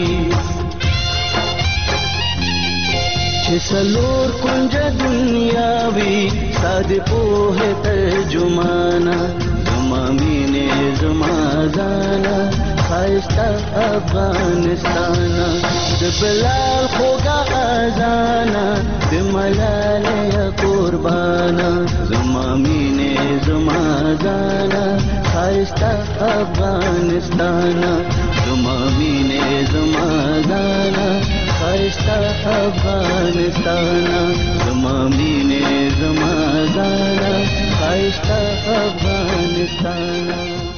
چې څلور کنجه دنیا وي ستا د پوهې ترجمانه زما مینې زما ځانه ښایسته افغانستانه د بلال خوږه اذانه د ملالۍ قربانه زما مینې زما ځانه ښایسته افغانستانه زما مینې زما ځانه ښایسته افغانستانه زما مینې زما ځانه ښایسته افغانستانه